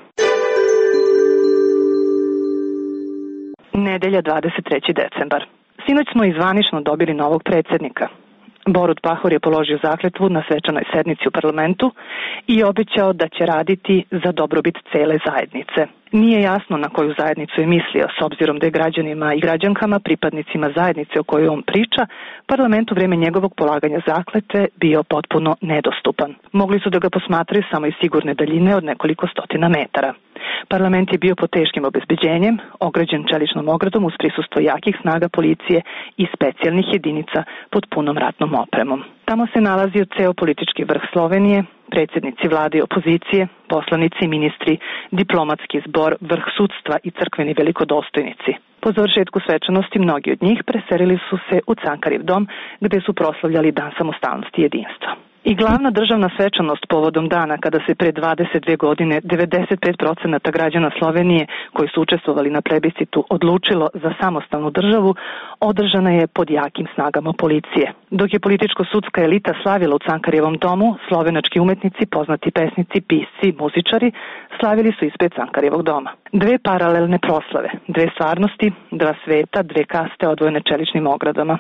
Nedelja 23. decembar. Sinoć smo izvanično dobili novog predsjednika. Borut Pahor je položio zakletvu na svečanoj sednici u parlamentu i obećao da će raditi za dobrobit cele zajednice. Nije jasno na koju zajednicu je mislio, s obzirom da je građanima i građankama, pripadnicima zajednice o kojoj on priča, parlament u vrijeme njegovog polaganja zakletve bio potpuno nedostupan. Mogli su da ga posmatraju samo iz sigurne daljine od nekoliko stotina metara. Parlament je bio pod teškim obezbeđenjem, ograđen čeličnom ogradom uz prisustvo jakih snaga policije i specijalnih jedinica pod punom ratnom opremom. Tamo se nalazio ceo politički vrh Slovenije, predsjednici vlade i opozicije, poslanici, ministri, diplomatski zbor, vrh sudstva i crkveni velikodostojnici. Po završetku svečanosti mnogi od njih preselili su se u Cankariv dom, gde su proslavljali Dan samostalnosti i jedinstva. I glavna državna svečanost povodom dana kada se pre 22 godine 95% građana Slovenije koji su učestvovali na plebiscitu odlučilo za samostalnu državu, održana je pod jakim snagama policije. Dok je političko-sudska elita slavila u Cankarjevom domu, slovenački umetnici, poznati pesnici, pisci, muzičari slavili su ispred Cankarjevog doma. Dve paralelne proslave, dve stvarnosti, dva sveta, dve kaste odvojene čeličnim ogradama.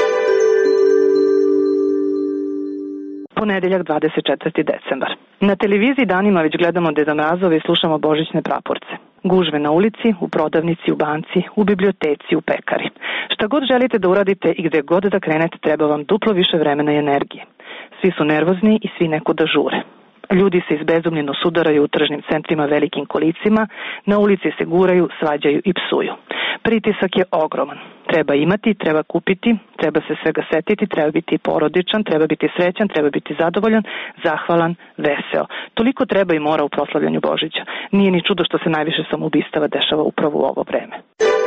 Ponedeljak 24. decembar. Na televiziji danima već gledamo Deda Mrazove i slušamo božićne praporce. Gužve na ulici, u prodavnici, u banci, u biblioteci, u pekari. Šta god želite da uradite i gde god da krenete treba vam duplo više vremena i energije. Svi su nervozni i svi neku da žure. Ljudi se izbezumljeno sudaraju u tržnim centrima velikim kolicima, na ulici se guraju, svađaju i psuju. Pritisak je ogroman. Treba imati, treba kupiti, treba se svega setiti, treba biti porodičan, treba biti srećan, treba biti zadovoljan, zahvalan, veseo. Toliko treba i mora u proslavljanju Božića. Nije ni čudo što se najviše samoubistava dešava upravo u ovo vreme.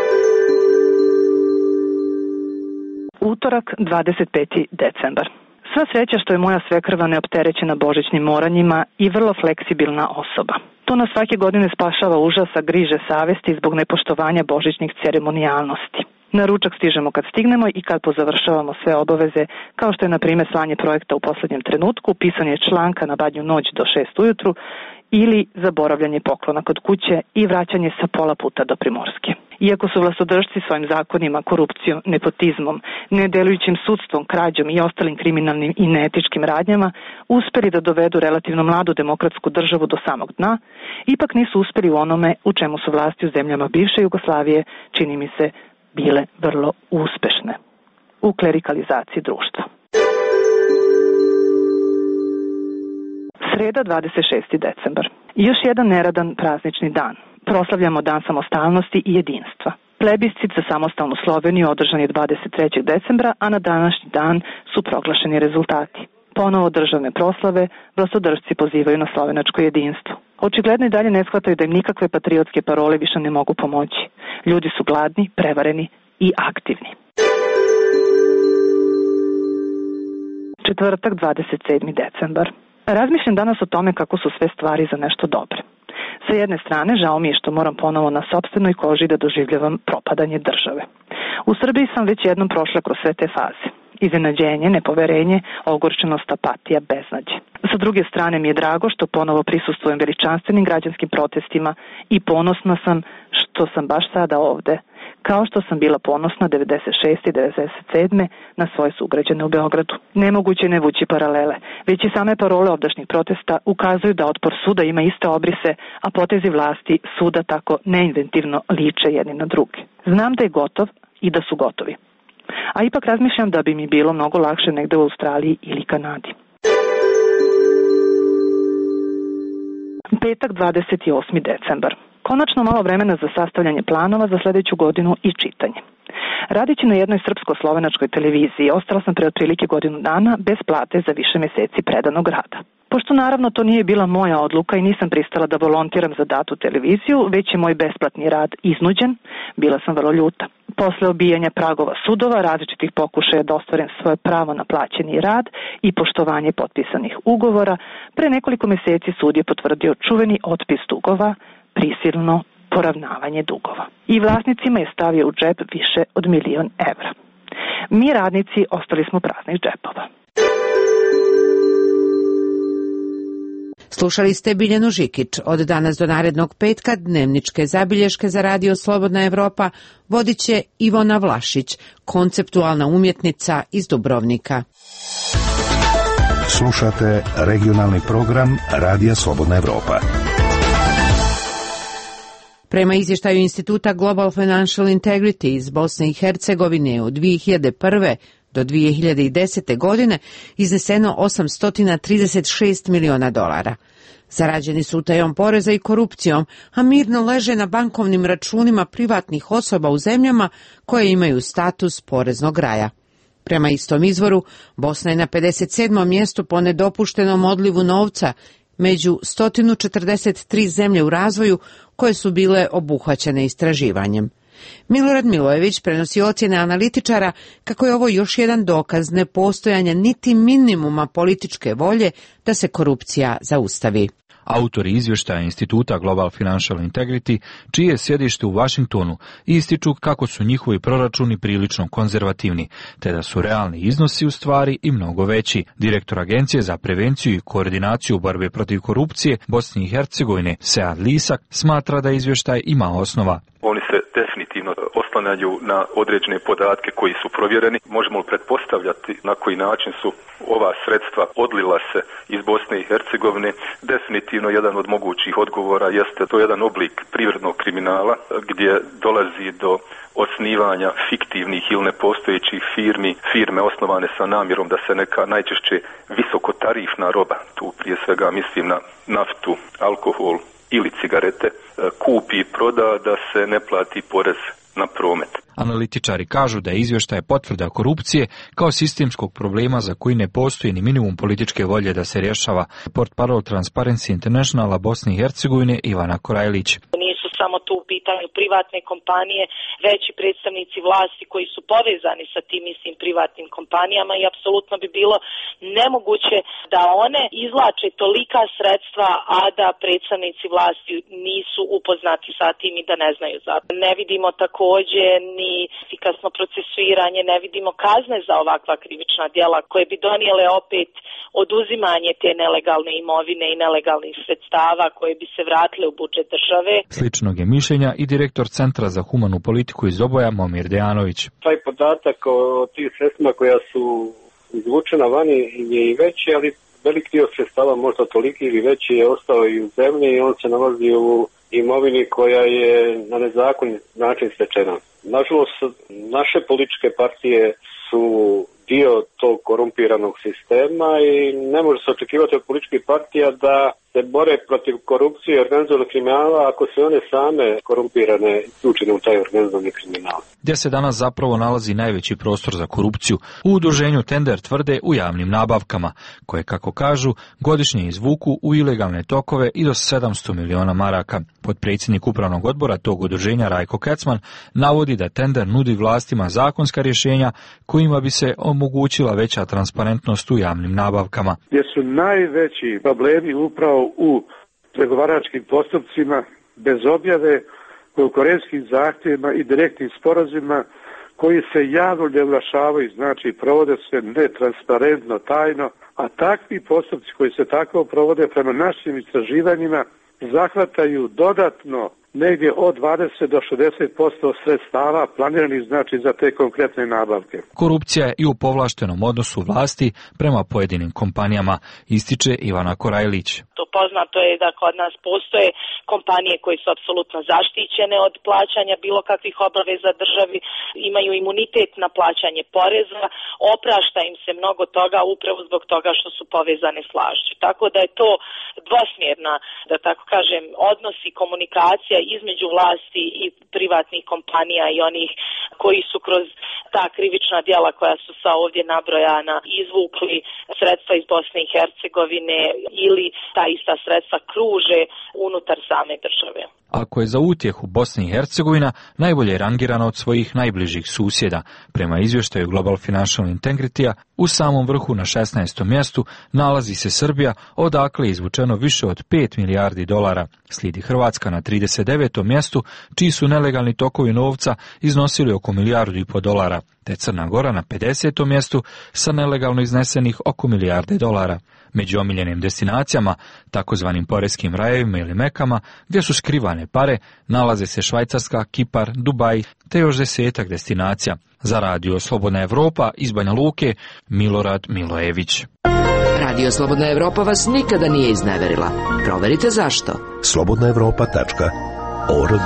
Utorak, 25. decembar. Sva sreća što je moja svekrva neopterećena božićnim moranjima i vrlo fleksibilna osoba. To nas svake godine spašava užasa, griže savesti zbog nepoštovanja božićnih ceremonijalnosti. Na ručak stižemo kad stignemo i kad pozavršavamo sve obaveze, kao što je na primjer slanje projekta u poslednjem trenutku, pisanje članka na badnju noć do 6 ujutru ili zaboravljanje poklona kod kuće i vraćanje sa pola puta do Primorske. Iako su vlastodržci svojim zakonima, korupcijom, nepotizmom, nedelujućim sudstvom, krađom i ostalim kriminalnim i neetičkim radnjama uspeli da dovedu relativno mladu demokratsku državu do samog dna, ipak nisu uspeli u onome u čemu su vlasti u zemljama bivše Jugoslavije, čini mi se, bile vrlo uspešne. U klerikalizaciji društva. Sreda, 26. decembar. Još jedan neradan praznični dan. Proslavljamo Dan samostalnosti i jedinstva. Plebiscit za samostalnu Sloveniju održan je 23. decembra, a na današnji dan su proglašeni rezultati. Ponovo državne proslave, vlastodržci pozivaju na slovenačko jedinstvo. Očigledno i dalje ne shvataju da im nikakve patriotske parole više ne mogu pomoći. Ljudi su gladni, prevareni i aktivni. Četvrtak, 27. decembar. Razmišljam danas o tome kako su sve stvari za nešto dobre. Sa jedne strane, žao mi je što moram ponovo na sopstvenoj koži da doživljavam propadanje države. U Srbiji sam već jednom prošla kroz sve te faze. Iznenađenje, nepoverenje, ogorčenost, apatija, beznađe. Sa druge strane mi je drago što ponovo prisustvujem veličanstvenim građanskim protestima i ponosna sam što sam baš sada ovde, kao što sam bila ponosna 96. i 97. na svoje sugrađane u Beogradu. Nemoguće ne vući paralele, već i same parole ovdašnjih protesta ukazuju da otpor suda ima iste obrise, a potezi vlasti suda tako neinventivno liče jedni na druge. Znam da je gotov i da su gotovi. A ipak razmišljam da bi mi bilo mnogo lakše negde u Australiji ili Kanadi. Petak, 28. decembar. Konačno malo vremena za sastavljanje planova za sledeću godinu i čitanje. Radići na jednoj srpsko-slovenačkoj televiziji, ostala sam pre otprilike godinu dana bez plate za više meseci predanog rada. Pošto naravno to nije bila moja odluka i nisam pristala da volontiram za datu televiziju, već je moj besplatni rad iznuđen, bila sam vrlo ljuta. Posle obijanja pragova sudova, različitih pokušaja da ostvarim svoje pravo na plaćeni rad i poštovanje potpisanih ugovora, pre nekoliko meseci sud je potvrdio čuveni otpis dugova, prisilno poravnavanje dugova. I vlasnicima je stavio u džep više od 1.000.000 evra. Mi radnici ostali smo praznih džepova. Slušali ste Biljanu Žikić. Od danas do narednog petka dnevničke zabilješke za Radio Slobodna Evropa vodit će Ivona Vlašić, konceptualna umjetnica iz Dubrovnika. Slušate regionalni program Radija Slobodna Evropa. Prema izvještaju Instituta Global Financial Integrity iz Bosne i Hercegovine od 2001. do 2010. godine izneseno $836 miliona. Zarađeni su utajom poreza i korupcijom, a mirno leže na bankovnim računima privatnih osoba u zemljama koje imaju status poreznog raja. Prema istom izvoru, Bosna je na 57. mjestu po nedopuštenom odlivu novca među 143 zemlje u razvoju koje su bile obuhvaćene istraživanjem. Milorad Milojević prenosi ocjene analitičara kako je ovo još jedan dokaz nepostojanja niti minimuma političke volje da se korupcija zaustavi. Autori izvještaja Instituta Global Financial Integrity, čije je sjedište u Washingtonu, ističu kako su njihovi proračuni prilično konzervativni, te da su realni iznosi u stvari i mnogo veći. Direktor Agencije za prevenciju i koordinaciju borbe protiv korupcije Bosne i Hercegovine, Sead Lisak, smatra da izvještaj ima osnova. Oni se definitivno oslanjaju na određene podatke koji su provjereni. Možemo pretpostavljati na koji način su ova sredstva odlila se iz Bosne i Hercegovine. Definitivno jedan od mogućih odgovora jeste to jedan oblik privrednog kriminala gdje dolazi do osnivanja fiktivnih ili nepostojećih firme osnovane sa namjerom da se neka najčešće visokotarifna roba, tu prije svega mislim na naftu, alkohol ili cigarete, kupi i proda da se ne plati porez na promet. Analitičari kažu da je izvještaj potvrda korupcije kao sistemskog problema za koji ne postoji ni minimum političke volje da se rješava. Portparol Transparency Internationala Bosne i Hercegovine Ivana Korajlić. Samo tu u pitanju privatne kompanije, već i predstavnici vlasti koji su povezani sa tim istim privatnim kompanijama i apsolutno bi bilo nemoguće da one izvlače tolika sredstva, a da predstavnici vlasti nisu upoznati sa tim i da ne znaju za to. Ne vidimo također ni efikasno procesuiranje, ne vidimo kazne za ovakva krivična djela koje bi donijele opet oduzimanje te nelegalne imovine i nelegalnih sredstava koje bi se vratile u budžet države. Sličnog je mišljenja i direktor Centra za humanu politiku iz Oboja Momir Dejanović. Taj podatak o tih sredstvima koja su izvučena vani je i veći, ali velik dio sredstava, možda toliki ili veći, je ostao i u zemlji i on se nalazi u imovini koja je na nezakonit način stečena. Nažalost, naše političke partije su dio tog korumpiranog sistema i ne može se očekivati od političkih partija da se bore protiv korupcije i organizovanog kriminala ako se one same korumpirane uključene u taj organizovani kriminal. Gdje se danas zapravo nalazi najveći prostor za korupciju? U udruženju Tender tvrde u javnim nabavkama, koje, kako kažu, godišnje izvuku u ilegalne tokove i do 700 miliona maraka. Potpredsjednik upravnog odbora tog udruženja Rajko Kecman navodi da Tender nudi vlastima zakonska rješenja kojima bi se omogućila veća transparentnost u javnim nabavkama. Gdje su najveći problemi upravo u pregovaračkim postupcima bez objave, konkurentskim zahtjevima i direktnim sporazumima koji se javno ne oglašavaju, znači provode se netransparentno, tajno, a takvi postupci koji se tako provode prema našim istraživanjima zahvataju dodatno negdje od 20 do 60% sredstava planiranih znači za te konkretne nabavke. Korupcija je i u povlaštenom odnosu vlasti prema pojedinim kompanijama, ističe Ivana Korajlić. Poznato je da kod nas postoje kompanije koje su apsolutno zaštićene od plaćanja bilo kakvih obaveza državi, imaju imunitet na plaćanje poreza, oprašta im se mnogo toga upravo zbog toga što su povezane s vlašću. Tako da je to dvosmjerna, da tako kažem, odnos i komunikacija između vlasti i privatnih kompanija i onih koji su kroz ta krivična djela koja su sa ovdje nabrojana izvukli sredstva iz Bosne i Hercegovine ili ta ista sredstva kruže unutar same države. Ako je za utjehu Bosna i Hercegovina najbolje rangirana od svojih najbližih susjeda, prema izvještaju Global Financial Integrity-a, u samom vrhu na 16. mjestu nalazi se Srbija, odakle je izvučeno više od 5 milijardi dolara. Slijedi Hrvatska na 39. mjestu, čiji su nelegalni tokovi novca iznosili oko $1,5 milijardi, te Crna Gora na 50. mjestu sa nelegalno iznesenih oko $1 milijarde. Među omiljenim destinacijama, takozvanim poreskim rajevima ili Mekama, gdje su skrivane pare, nalaze se Švajcarska, Kipar, Dubaj, te još 10-ak destinacija. Za Radio Slobodna Evropa iz Banja Luke, Milorad Milojević. Radio Slobodna Evropa vas nikada nije izneverila. Proverite zašto. slobodnaevropa.org.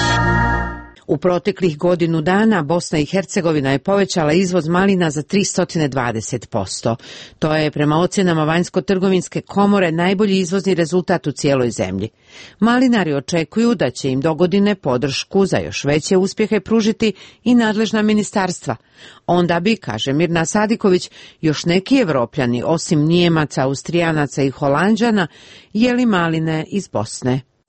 U proteklih godinu dana Bosna i Hercegovina je povećala izvoz malina za 320%. To je prema ocjenama Vanjsko-trgovinske komore najbolji izvozni rezultat u cijeloj zemlji. Malinari očekuju da će im dogodine podršku za još veće uspjehe pružiti i nadležna ministarstva. Onda bi, kaže Mirna Sadiković, još neki Evropljani, osim Nijemaca, Austrijanaca i Holanđana, jeli maline iz Bosne.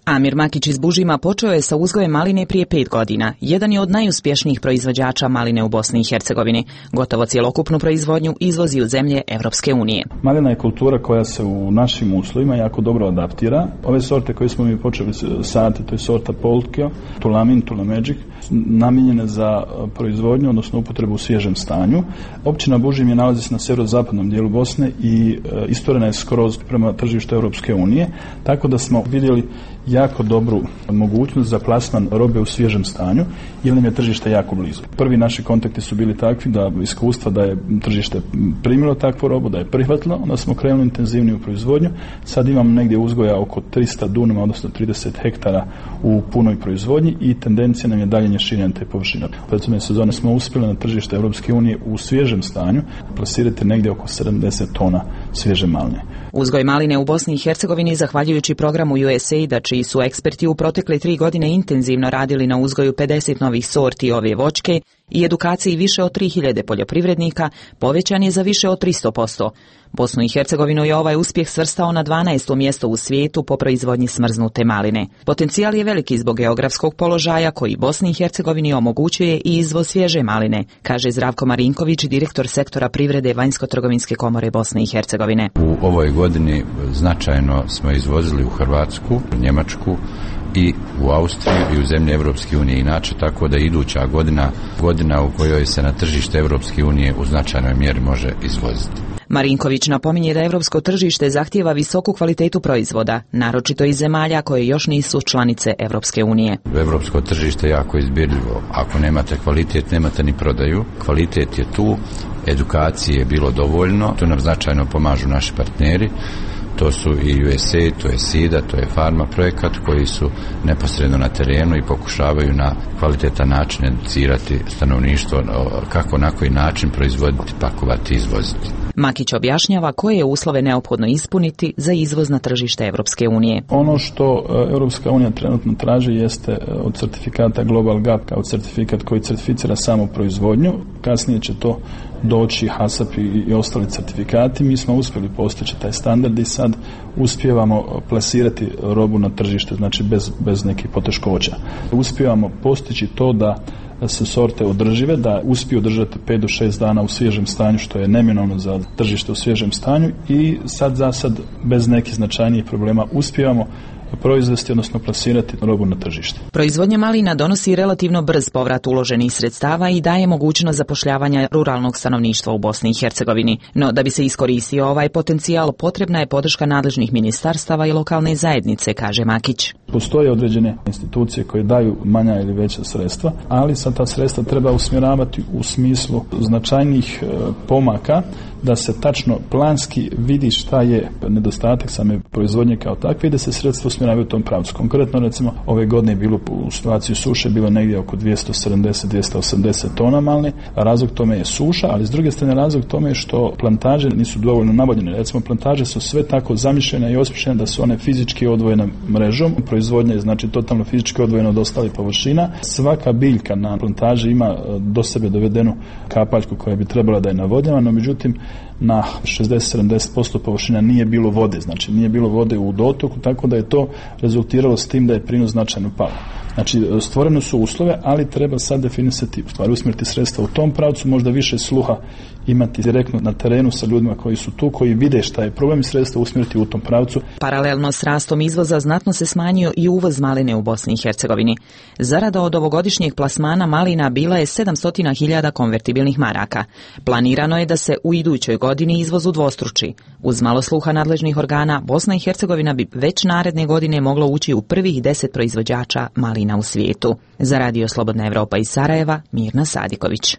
Amir Makić iz Bužima počeo je sa uzgojem maline prije 5 godina. Jedan je od najuspješnijih proizvođača maline u Bosni i Hercegovini. Gotovo cjelokupnu proizvodnju izvozi u zemlje Evropske unije. Malina je kultura koja se u našim uslovima jako dobro adaptira. Ove sorte koje smo mi počeli saditi, to je sorta Polkio, Tulamin, Tulamagic, namijenjene za proizvodnju, odnosno upotrebu u svježem stanju. Općina Bužim nalazi se na sjeverozapadnom dijelu Bosne i isturena je skroz prema tržištu Europske unije, tako da smo vidjeli jako dobru mogućnost za plasman robe u svježem stanju, jer nam je tržište jako blizu. Prvi naši kontakti su bili takvi da iskustva da je tržište primilo takvu robu, da je prihvatilo, onda smo krenuli intenzivniju proizvodnju. Sad imamo negdje uzgoja oko 300 dunama, odnosno 30 hektara u punoj proizvodnji i tendencija nam je dalje širenja te površine. Prethodne sezone smo uspjeli na tržište Europske unije u svježem stanju plasirati negdje oko 70 tona svježe maline. Uzgoj maline u Bosni i Hercegovini, zahvaljujući programu USAID-a, čiji su eksperti u protekle 3 godine intenzivno radili na uzgoju 50 novih sorti ove voćke i edukaciji više od 3000 poljoprivrednika, povećan je za više od 300%. Bosnu i Hercegovinu je ovaj uspjeh svrstao na 12. mjesto u svijetu po proizvodnji smrznute maline. Potencijal je veliki zbog geografskog položaja koji Bosni i Hercegovini omogućuje i izvoz svježe maline, kaže Zdravko Marinković, direktor sektora privrede Vanjsko-trgovinske komore Bosne i Hercegovine. U ovoj godini značajno smo izvozili u Hrvatsku, u Njemačku i u Austriju i u zemlje Evropske unije inače, tako da iduća godina u kojoj se na tržište Evropske unije u značajnoj mjeri može izvoziti. Marinković napominje da evropsko tržište zahtijeva visoku kvalitetu proizvoda, naročito iz zemalja koje još nisu članice Evropske unije. Evropsko tržište je jako izbirljivo. Ako nemate kvalitet, nemate ni prodaju. Kvalitet je tu, edukacije je bilo dovoljno, tu nam značajno pomažu naši partneri. To su i USAID, to je SIDA, to je Farma projekat koji su neposredno na terenu i pokušavaju na kvalitetan način educirati stanovništvo kako na koji način proizvoditi, pakovati i izvoziti. Makić objašnjava koje je uslove neophodno ispuniti za izvoz na tržište Evropske unije. Ono što Evropska unija trenutno traži jeste od certifikata Global GAP kao certifikat koji certificira samu proizvodnju. Kasnije će to doći HACCP i ostali certifikati. Mi smo uspjeli postići taj standard i sad uspijevamo plasirati robu na tržište, znači bez nekih poteškoća. Uspijevamo postići to da se sorte održive, da uspiju održati 5 do 6 dana u svježem stanju, što je neminovno za tržište u svježem stanju, i sad za sad bez nekih značajnijih problema uspijevamo proizvesti, odnosno plasirati robu na tržište. Proizvodnja malina donosi relativno brz povrat uloženih sredstava i daje mogućnost zapošljavanja ruralnog stanovništva u Bosni i Hercegovini. No, da bi se iskoristio ovaj potencijal, potrebna je podrška nadležnih ministarstava i lokalne zajednice, kaže Makić. Postoje određene institucije koje daju manja ili veća sredstva, ali sad ta sredstva treba usmjeravati u smislu značajnih pomaka, da se tačno planski vidi šta je nedostatak same proizvodnje kao takve i da se sredstva usmjeravaju u tom pravcu. Konkretno, recimo, ove godine je bilo u situaciji suše bilo negdje oko 270-280 tona maline, a razlog tome je suša, ali s druge strane razlog tome je što plantaže nisu dovoljno navodnjene. Recimo, plantaže su sve tako zamišljene i osmišljene da su one fizički odvojene mrežom. Proizvodnja je znači totalno fizički odvojena od ostalih površina. Svaka biljka na plantaži ima do sebe dovedenu kapaljku koja bi trebala da je navodnjava, no međutim na 60-70% površina nije bilo vode, znači nije bilo vode u dotoku, tako da je to rezultiralo s tim da je prinos značajno pao. Znači, stvorene su uslove, ali treba sad definisati, stvari usmjeriti sredstva u tom pravcu, možda više sluha imati direktno na terenu sa ljudima koji su tu, koji vide šta je problem i sredstva usmjeriti u tom pravcu. Paralelno s rastom izvoza znatno se smanjio i uvoz maline u Bosni i Hercegovini. Zarada od ovogodišnjeg plasmana malina bila je 700.000 konvertibilnih maraka. Planirano je da se u idućoj godini izvoz udvostruči. Uz malo sluha nadležnih organa, Bosna i Hercegovina bi već naredne godine moglo ući u prvih 10 proizvođača malina u svijetu. Za Radio Slobodna Evropa iz Sarajeva, Mirna Sadiković.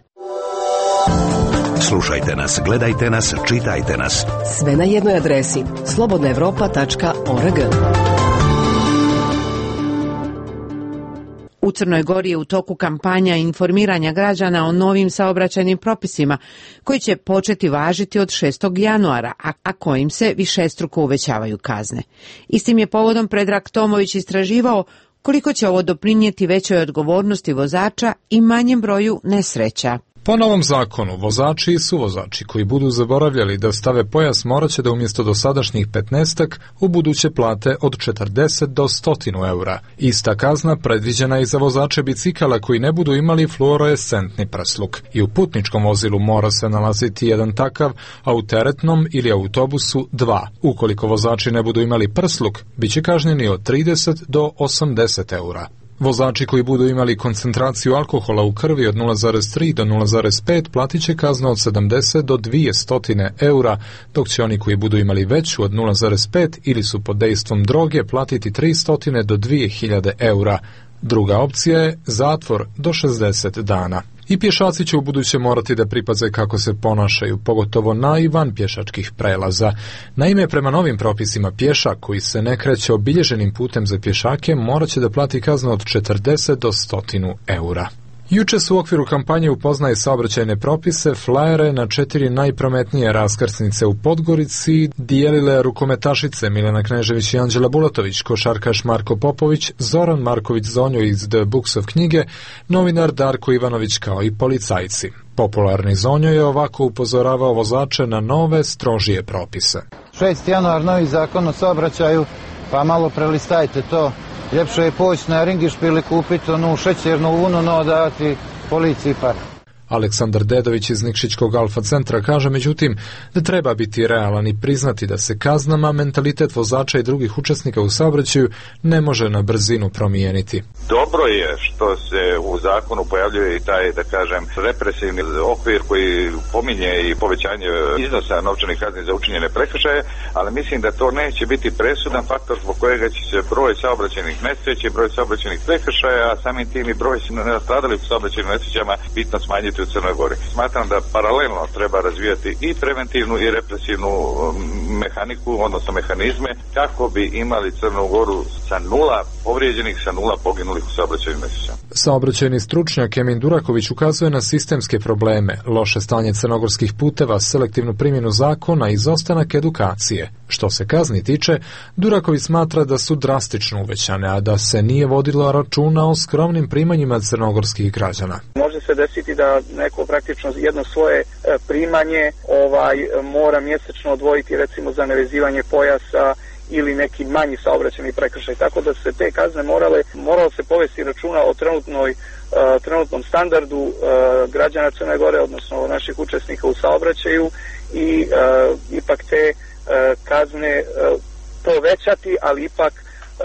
Slušajte nas, gledajte nas, čitajte nas. Sve na jednoj adresi slobodnaevropa.org. U Crnoj Gori je u toku kampanja informiranja građana o novim saobraćajnim propisima koji će početi važiti od 6. januara, a kojim se višestruko uvećavaju kazne. Istim je povodom Predrag Tomović istraživao koliko će ovo doprinijeti većoj odgovornosti vozača i manjem broju nesreća. Po novom zakonu, vozači i suvozači koji budu zaboravljali da stave pojas moraće da umjesto dosadašnjih 15 u buduće plate od 40 do 100 eura. Ista kazna predviđena i za vozače bicikala koji ne budu imali fluorescentni prsluk. I u putničkom vozilu mora se nalaziti jedan takav, a u teretnom ili autobusu 2. Ukoliko vozači ne budu imali prsluk, bit će kažnjeni od 30 do 80 eura. Vozači koji budu imali koncentraciju alkohola u krvi od 0,3 do 0,5 platit će kaznu od 70 do 200 eura, dok će oni koji budu imali veću od 0,5 ili su pod dejstvom droge platiti 300 do 2000 eura. Druga opcija je zatvor do 60 dana. I pješaci će ubuduće morati da pripaze kako se ponašaju, pogotovo na i van pješačkih prelaza. Naime, prema novim propisima, pješak koji se ne kreće obilježenim putem za pješake morat će da plati kaznu od 40 do 100 eura. Juče su u okviru kampanje Upoznaj saobraćajne propise flajere na 4 najprometnije raskrsnice u Podgorici dijelile rukometašice Milena Knežević i Anđela Bulatović, košarkaš Marko Popović, Zoran Marković Zonjo iz The Books of knjige, novinar Darko Ivanović kao i policajci. Popularni Zonjo je ovako upozoravao vozače na nove, strožije propise. 6. januar, novi zakon o saobraćaju, pa malo prelistajte to. Ljepše je poći na ringišpil ili kupiti onu šećernu vunu, no dati policiji par. Aleksandar Dedović iz Nikšićkog Alfa centra kaže međutim da treba biti realan i priznati da se kaznama mentalitet vozača i drugih učesnika u saobraćaju ne može na brzinu promijeniti. Dobro je što se u zakonu pojavljuje i taj, da kažem, represivni okvir koji pominje i povećanje iznosa novčanih kazni za učinjene prekršaje, ali mislim da to neće biti presudan faktor zbog kojega će se broj saobraćajnih nesreća i broj saobraćajnih prekršaja, a samim tim i broj nastradalih u saobraćajnim nesrećama bitno smanjiti u Crnoj Gori. Smatram da paralelno treba razvijati i preventivnu i represivnu mehaniku, odnosno mehanizme, kako bi imali Crnu Goru sa 0 povrijeđenih, sa 0 poginulih u saobraćajnim nesrećama. Saobraćajni stručnjak Emin Duraković ukazuje na sistemske probleme, loše stanje crnogorskih puteva, selektivnu primjenu zakona i izostanak edukacije. Što se kazni tiče, Duraković smatra da su drastično uvećane, a da se nije vodilo računa o skromnim primanjima crnogorskih građana. Može se desiti da neko praktično jedno svoje primanje mora mjesečno odvojiti recimo za nevezivanje pojasa ili neki manji saobraćajni prekršaj. Tako da se te kazne moralo se povesti računa o trenutnom standardu građana Crne Gore, odnosno naših učesnika u saobraćaju i ipak te kazne povećati, ali ipak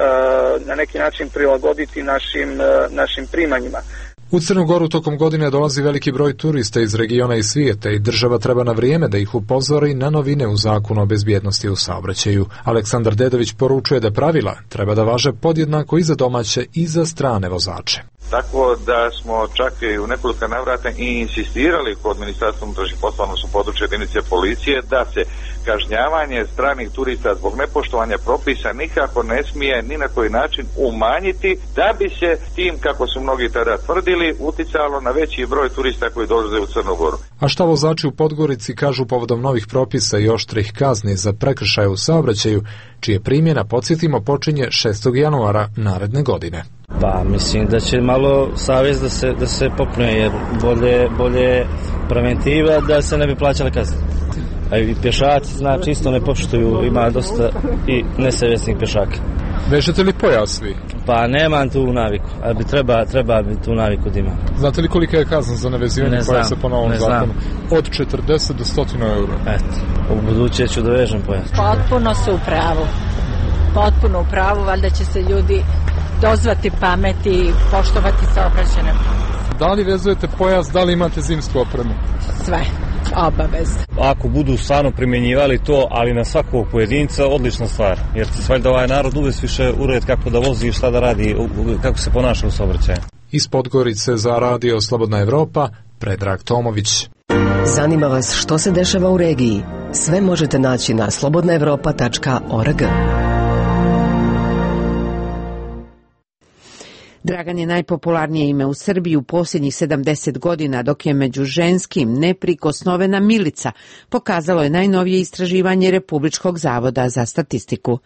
na neki način prilagoditi našim primanjima. U Crnu Goru tokom godine dolazi veliki broj turista iz regiona i svijeta i država treba na vrijeme da ih upozori na novine u zakonu o bezbjednosti u saobraćaju. Aleksandar Dedović poručuje da pravila treba da važe podjednako i za domaće i za strane vozače. Tako da smo čak i u nekoliko navrata i insistirali kod Ministarstva unutrašnjih poslova, odnosno područja jedinice policije, da se kažnjavanje stranih turista zbog nepoštovanja propisa nikako ne smije ni na koji način umanjiti, da bi se tim, kako su mnogi tada tvrdili, uticalo na veći broj turista koji dolaze u Crnu Goru. A šta vozači u Podgorici kažu povodom novih propisa i oštrih kazni za prekršaje u saobraćaju, čije primjena, podsjetimo, počinje 6. januara naredne godine? Pa mislim da će malo savjest da se popne, jer bolje preventiva da se ne bi plaćale kazne. A i pješaci znači isto ne poštuju, ima dosta i nesavjesnih pješaka. Vežete li pojas vi? Pa nemam tu naviku, ali treba bi tu naviku da imam. Znate li kolika je kazna za nevezivanje pojasa po novom zakonu? Od 40 do 100 eura. Eto, u buduće ću da vežem pojas. Potpuno su u pravu. Potpuno u pravu, valjda će se ljudi dozvati pameti i poštovati saobraćajne. Da li vezujete pojas, da li imate zimsku opremu? Sve, obavezno. Ako budu stvarno primjenjivali to, ali na svakog pojedinca, odlična stvar. Jer će valjda ovaj narod uvijek više ured kako da vozi i šta da radi, kako se ponaša u saobraćaju. Iz Podgorice za radio Slobodna Evropa, Predrag Tomović. Zanima vas što se dešava u regiji? Sve možete naći na slobodnaevropa.org. Dragan je najpopularnije ime u Srbiji u posljednjih 70 godina, dok je među ženskim neprikosnovena Milica, pokazalo je najnovije istraživanje Republičkog zavoda za statistiku.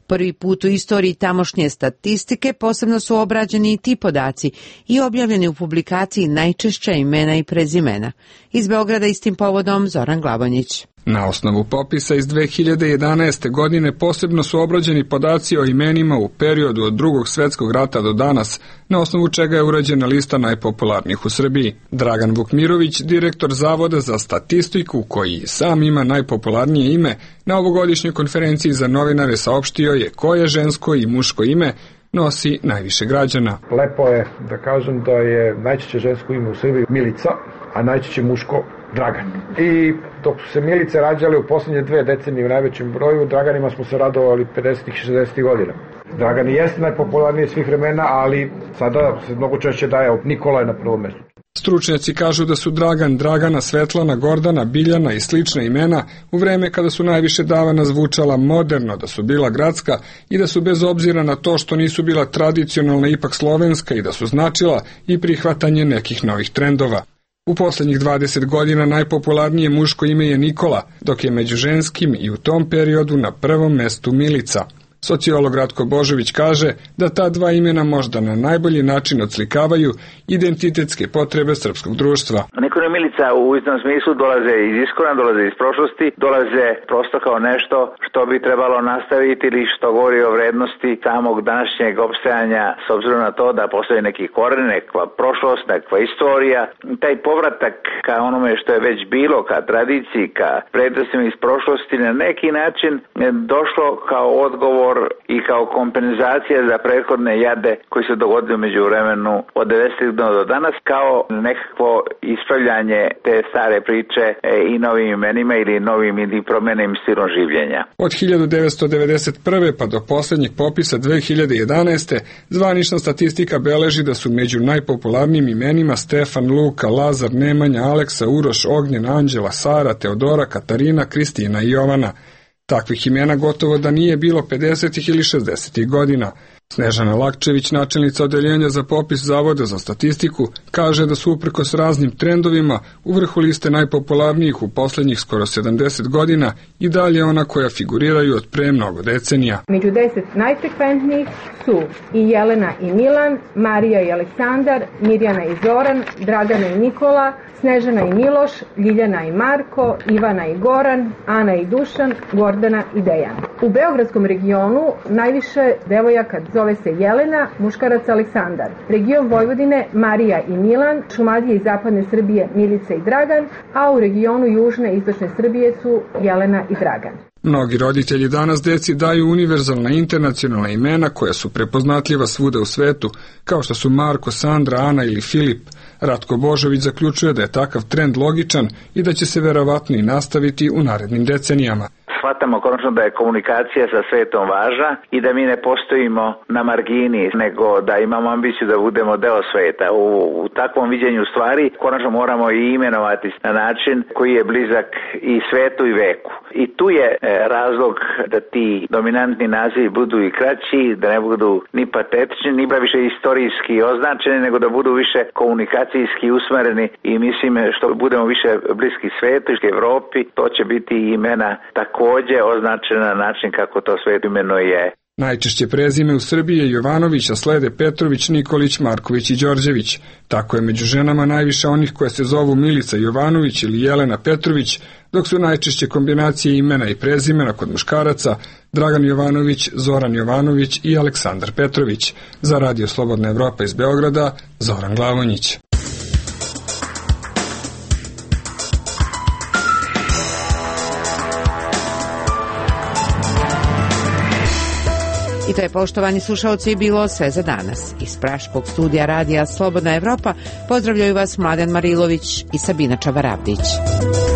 Prvi put u istoriji tamošnje statistike posebno su obrađeni i ti podaci i objavljeni u publikaciji Najčešća imena i prezimena. Iz Beograda istim povodom Zoran Glavonjić. Na osnovu popisa iz 2011. godine posebno su obrađeni podaci o imenima u periodu od Drugog svjetskog rata do danas, na osnovu čega je urađena lista najpopularnijih u Srbiji. Dragan Vukmirović, direktor Zavoda za statistiku, koji sam ima najpopularnije ime, na ovogodišnjoj konferenciji za novinare saopštio je koje žensko i muško ime nosi najviše građana. Lepo je da kažem da je najčešće žensko ime u Srbiji Milica, a najčešće muško Dragan. I dok su se Milice rađale u posljednje 2 decenije u najvećem broju, Draganima smo se radovali 50. i 60. godina. Dragan jeste najpopularniji svih vremena, ali sada se mnogo češće daje Nikola je na prvom mjestu. Stručnjaci kažu da su Dragan, Dragana, Svetlana, Gordana, Biljana i slična imena u vreme kada su najviše davana zvučala moderno, da su bila gradska i da su bez obzira na to što nisu bila tradicionalna ipak slovenska i da su značila i prihvatanje nekih novih trendova. U posljednjih 20 godina najpopularnije muško ime je Nikola, dok je među ženskim i u tom periodu na prvom mestu Milica. Sociolog Ratko Božović kaže da ta dva imena možda na najbolji način odslikavaju identitetske potrebe srpskog društva. Nikola i Milica u istom smislu dolaze iz iskorena, dolaze iz prošlosti, dolaze prosto kao nešto što bi trebalo nastaviti ili što govori o vrednosti samog današnjeg opstajanja s obzirom na to da postoji neki koren, nekakva prošlost, nekakva istorija. Taj povratak ka onome što je već bilo, ka tradiciji, ka prednostima iz prošlosti na neki način je došlo kao odgovor i kao kompenzacija za prethodne jade koji se dogodili među vremenu od 90. do danas, kao nekakvo ispravljanje te stare priče i novim imenima ili novim ili promenim stilom življenja. Od 1991. pa do posljednjeg popisa 2011. zvanična statistika beleži da su među najpopularnijim imenima Stefan, Luka, Lazar, Nemanja, Aleksa, Uroš, Ognjen, Anđela, Sara, Teodora, Katarina, Kristina i Jovana. Takvih imena gotovo da nije bilo 50. ili 60. godina. Snežana Lakčević, načelnica odeljenja za popis Zavoda za statistiku, kaže da su uprkos raznim trendovima u vrhu liste najpopularnijih u posljednjih skoro 70 godina i dalje ona koja figuriraju od pre mnogo decenija. Među 10 najfrekventnijih su i Jelena i Milan, Marija i Aleksandar, Mirjana i Zoran, Dragana i Nikola, Snežana i Miloš, Ljiljana i Marko, Ivana i Goran, Ana i Dušan, Gordana i Dejan. U beogradskom regionu najviše devojaka zove se Jelena, muškarac Aleksandar. Region Vojvodine Marija i Milan, Šumadije i zapadne Srbije Milica i Dragan, a u regionu južne i istočne Srbije su Jelena i Dragan. Mnogi roditelji danas deci daju univerzalna internacionalna imena koja su prepoznatljiva svuda u svetu, kao što su Marko, Sandra, Ana ili Filip. Ratko Božović zaključuje da je takav trend logičan i da će se verovatno i nastaviti u narednim decenijama. Shvatamo konačno da je komunikacija sa svetom važna i da mi ne postojimo na margini, nego da imamo ambiciju da budemo deo sveta. U takvom viđenju stvari konačno moramo i imenovati na način koji je blizak i svetu i veku. I tu je razlog da ti dominantni nazivi budu i kraći, da ne budu ni patetični, ni više istorijski označeni, nego da budu više komunikacijski usmereni i mislim što budemo više bliski svetu i Evropi, to će biti imena također označena na način kako to svet imenuje. Najčešće prezime u Srbiji je Jovanović, a slede Petrović, Nikolić, Marković i Đorđević. Tako je među ženama najviše onih koje se zovu Milica Jovanović ili Jelena Petrović, dok su najčešće kombinacije imena i prezimena kod muškaraca Dragan Jovanović, Zoran Jovanović i Aleksandar Petrović. Za Radio Slobodna Evropa iz Beograda, Zoran Glavonjić. I to je, poštovani slušalci, bilo sve za danas. Iz Praškog studija Radija Slobodna Evropa pozdravljaju vas Mladen Marilović i Sabina Čavaravdić.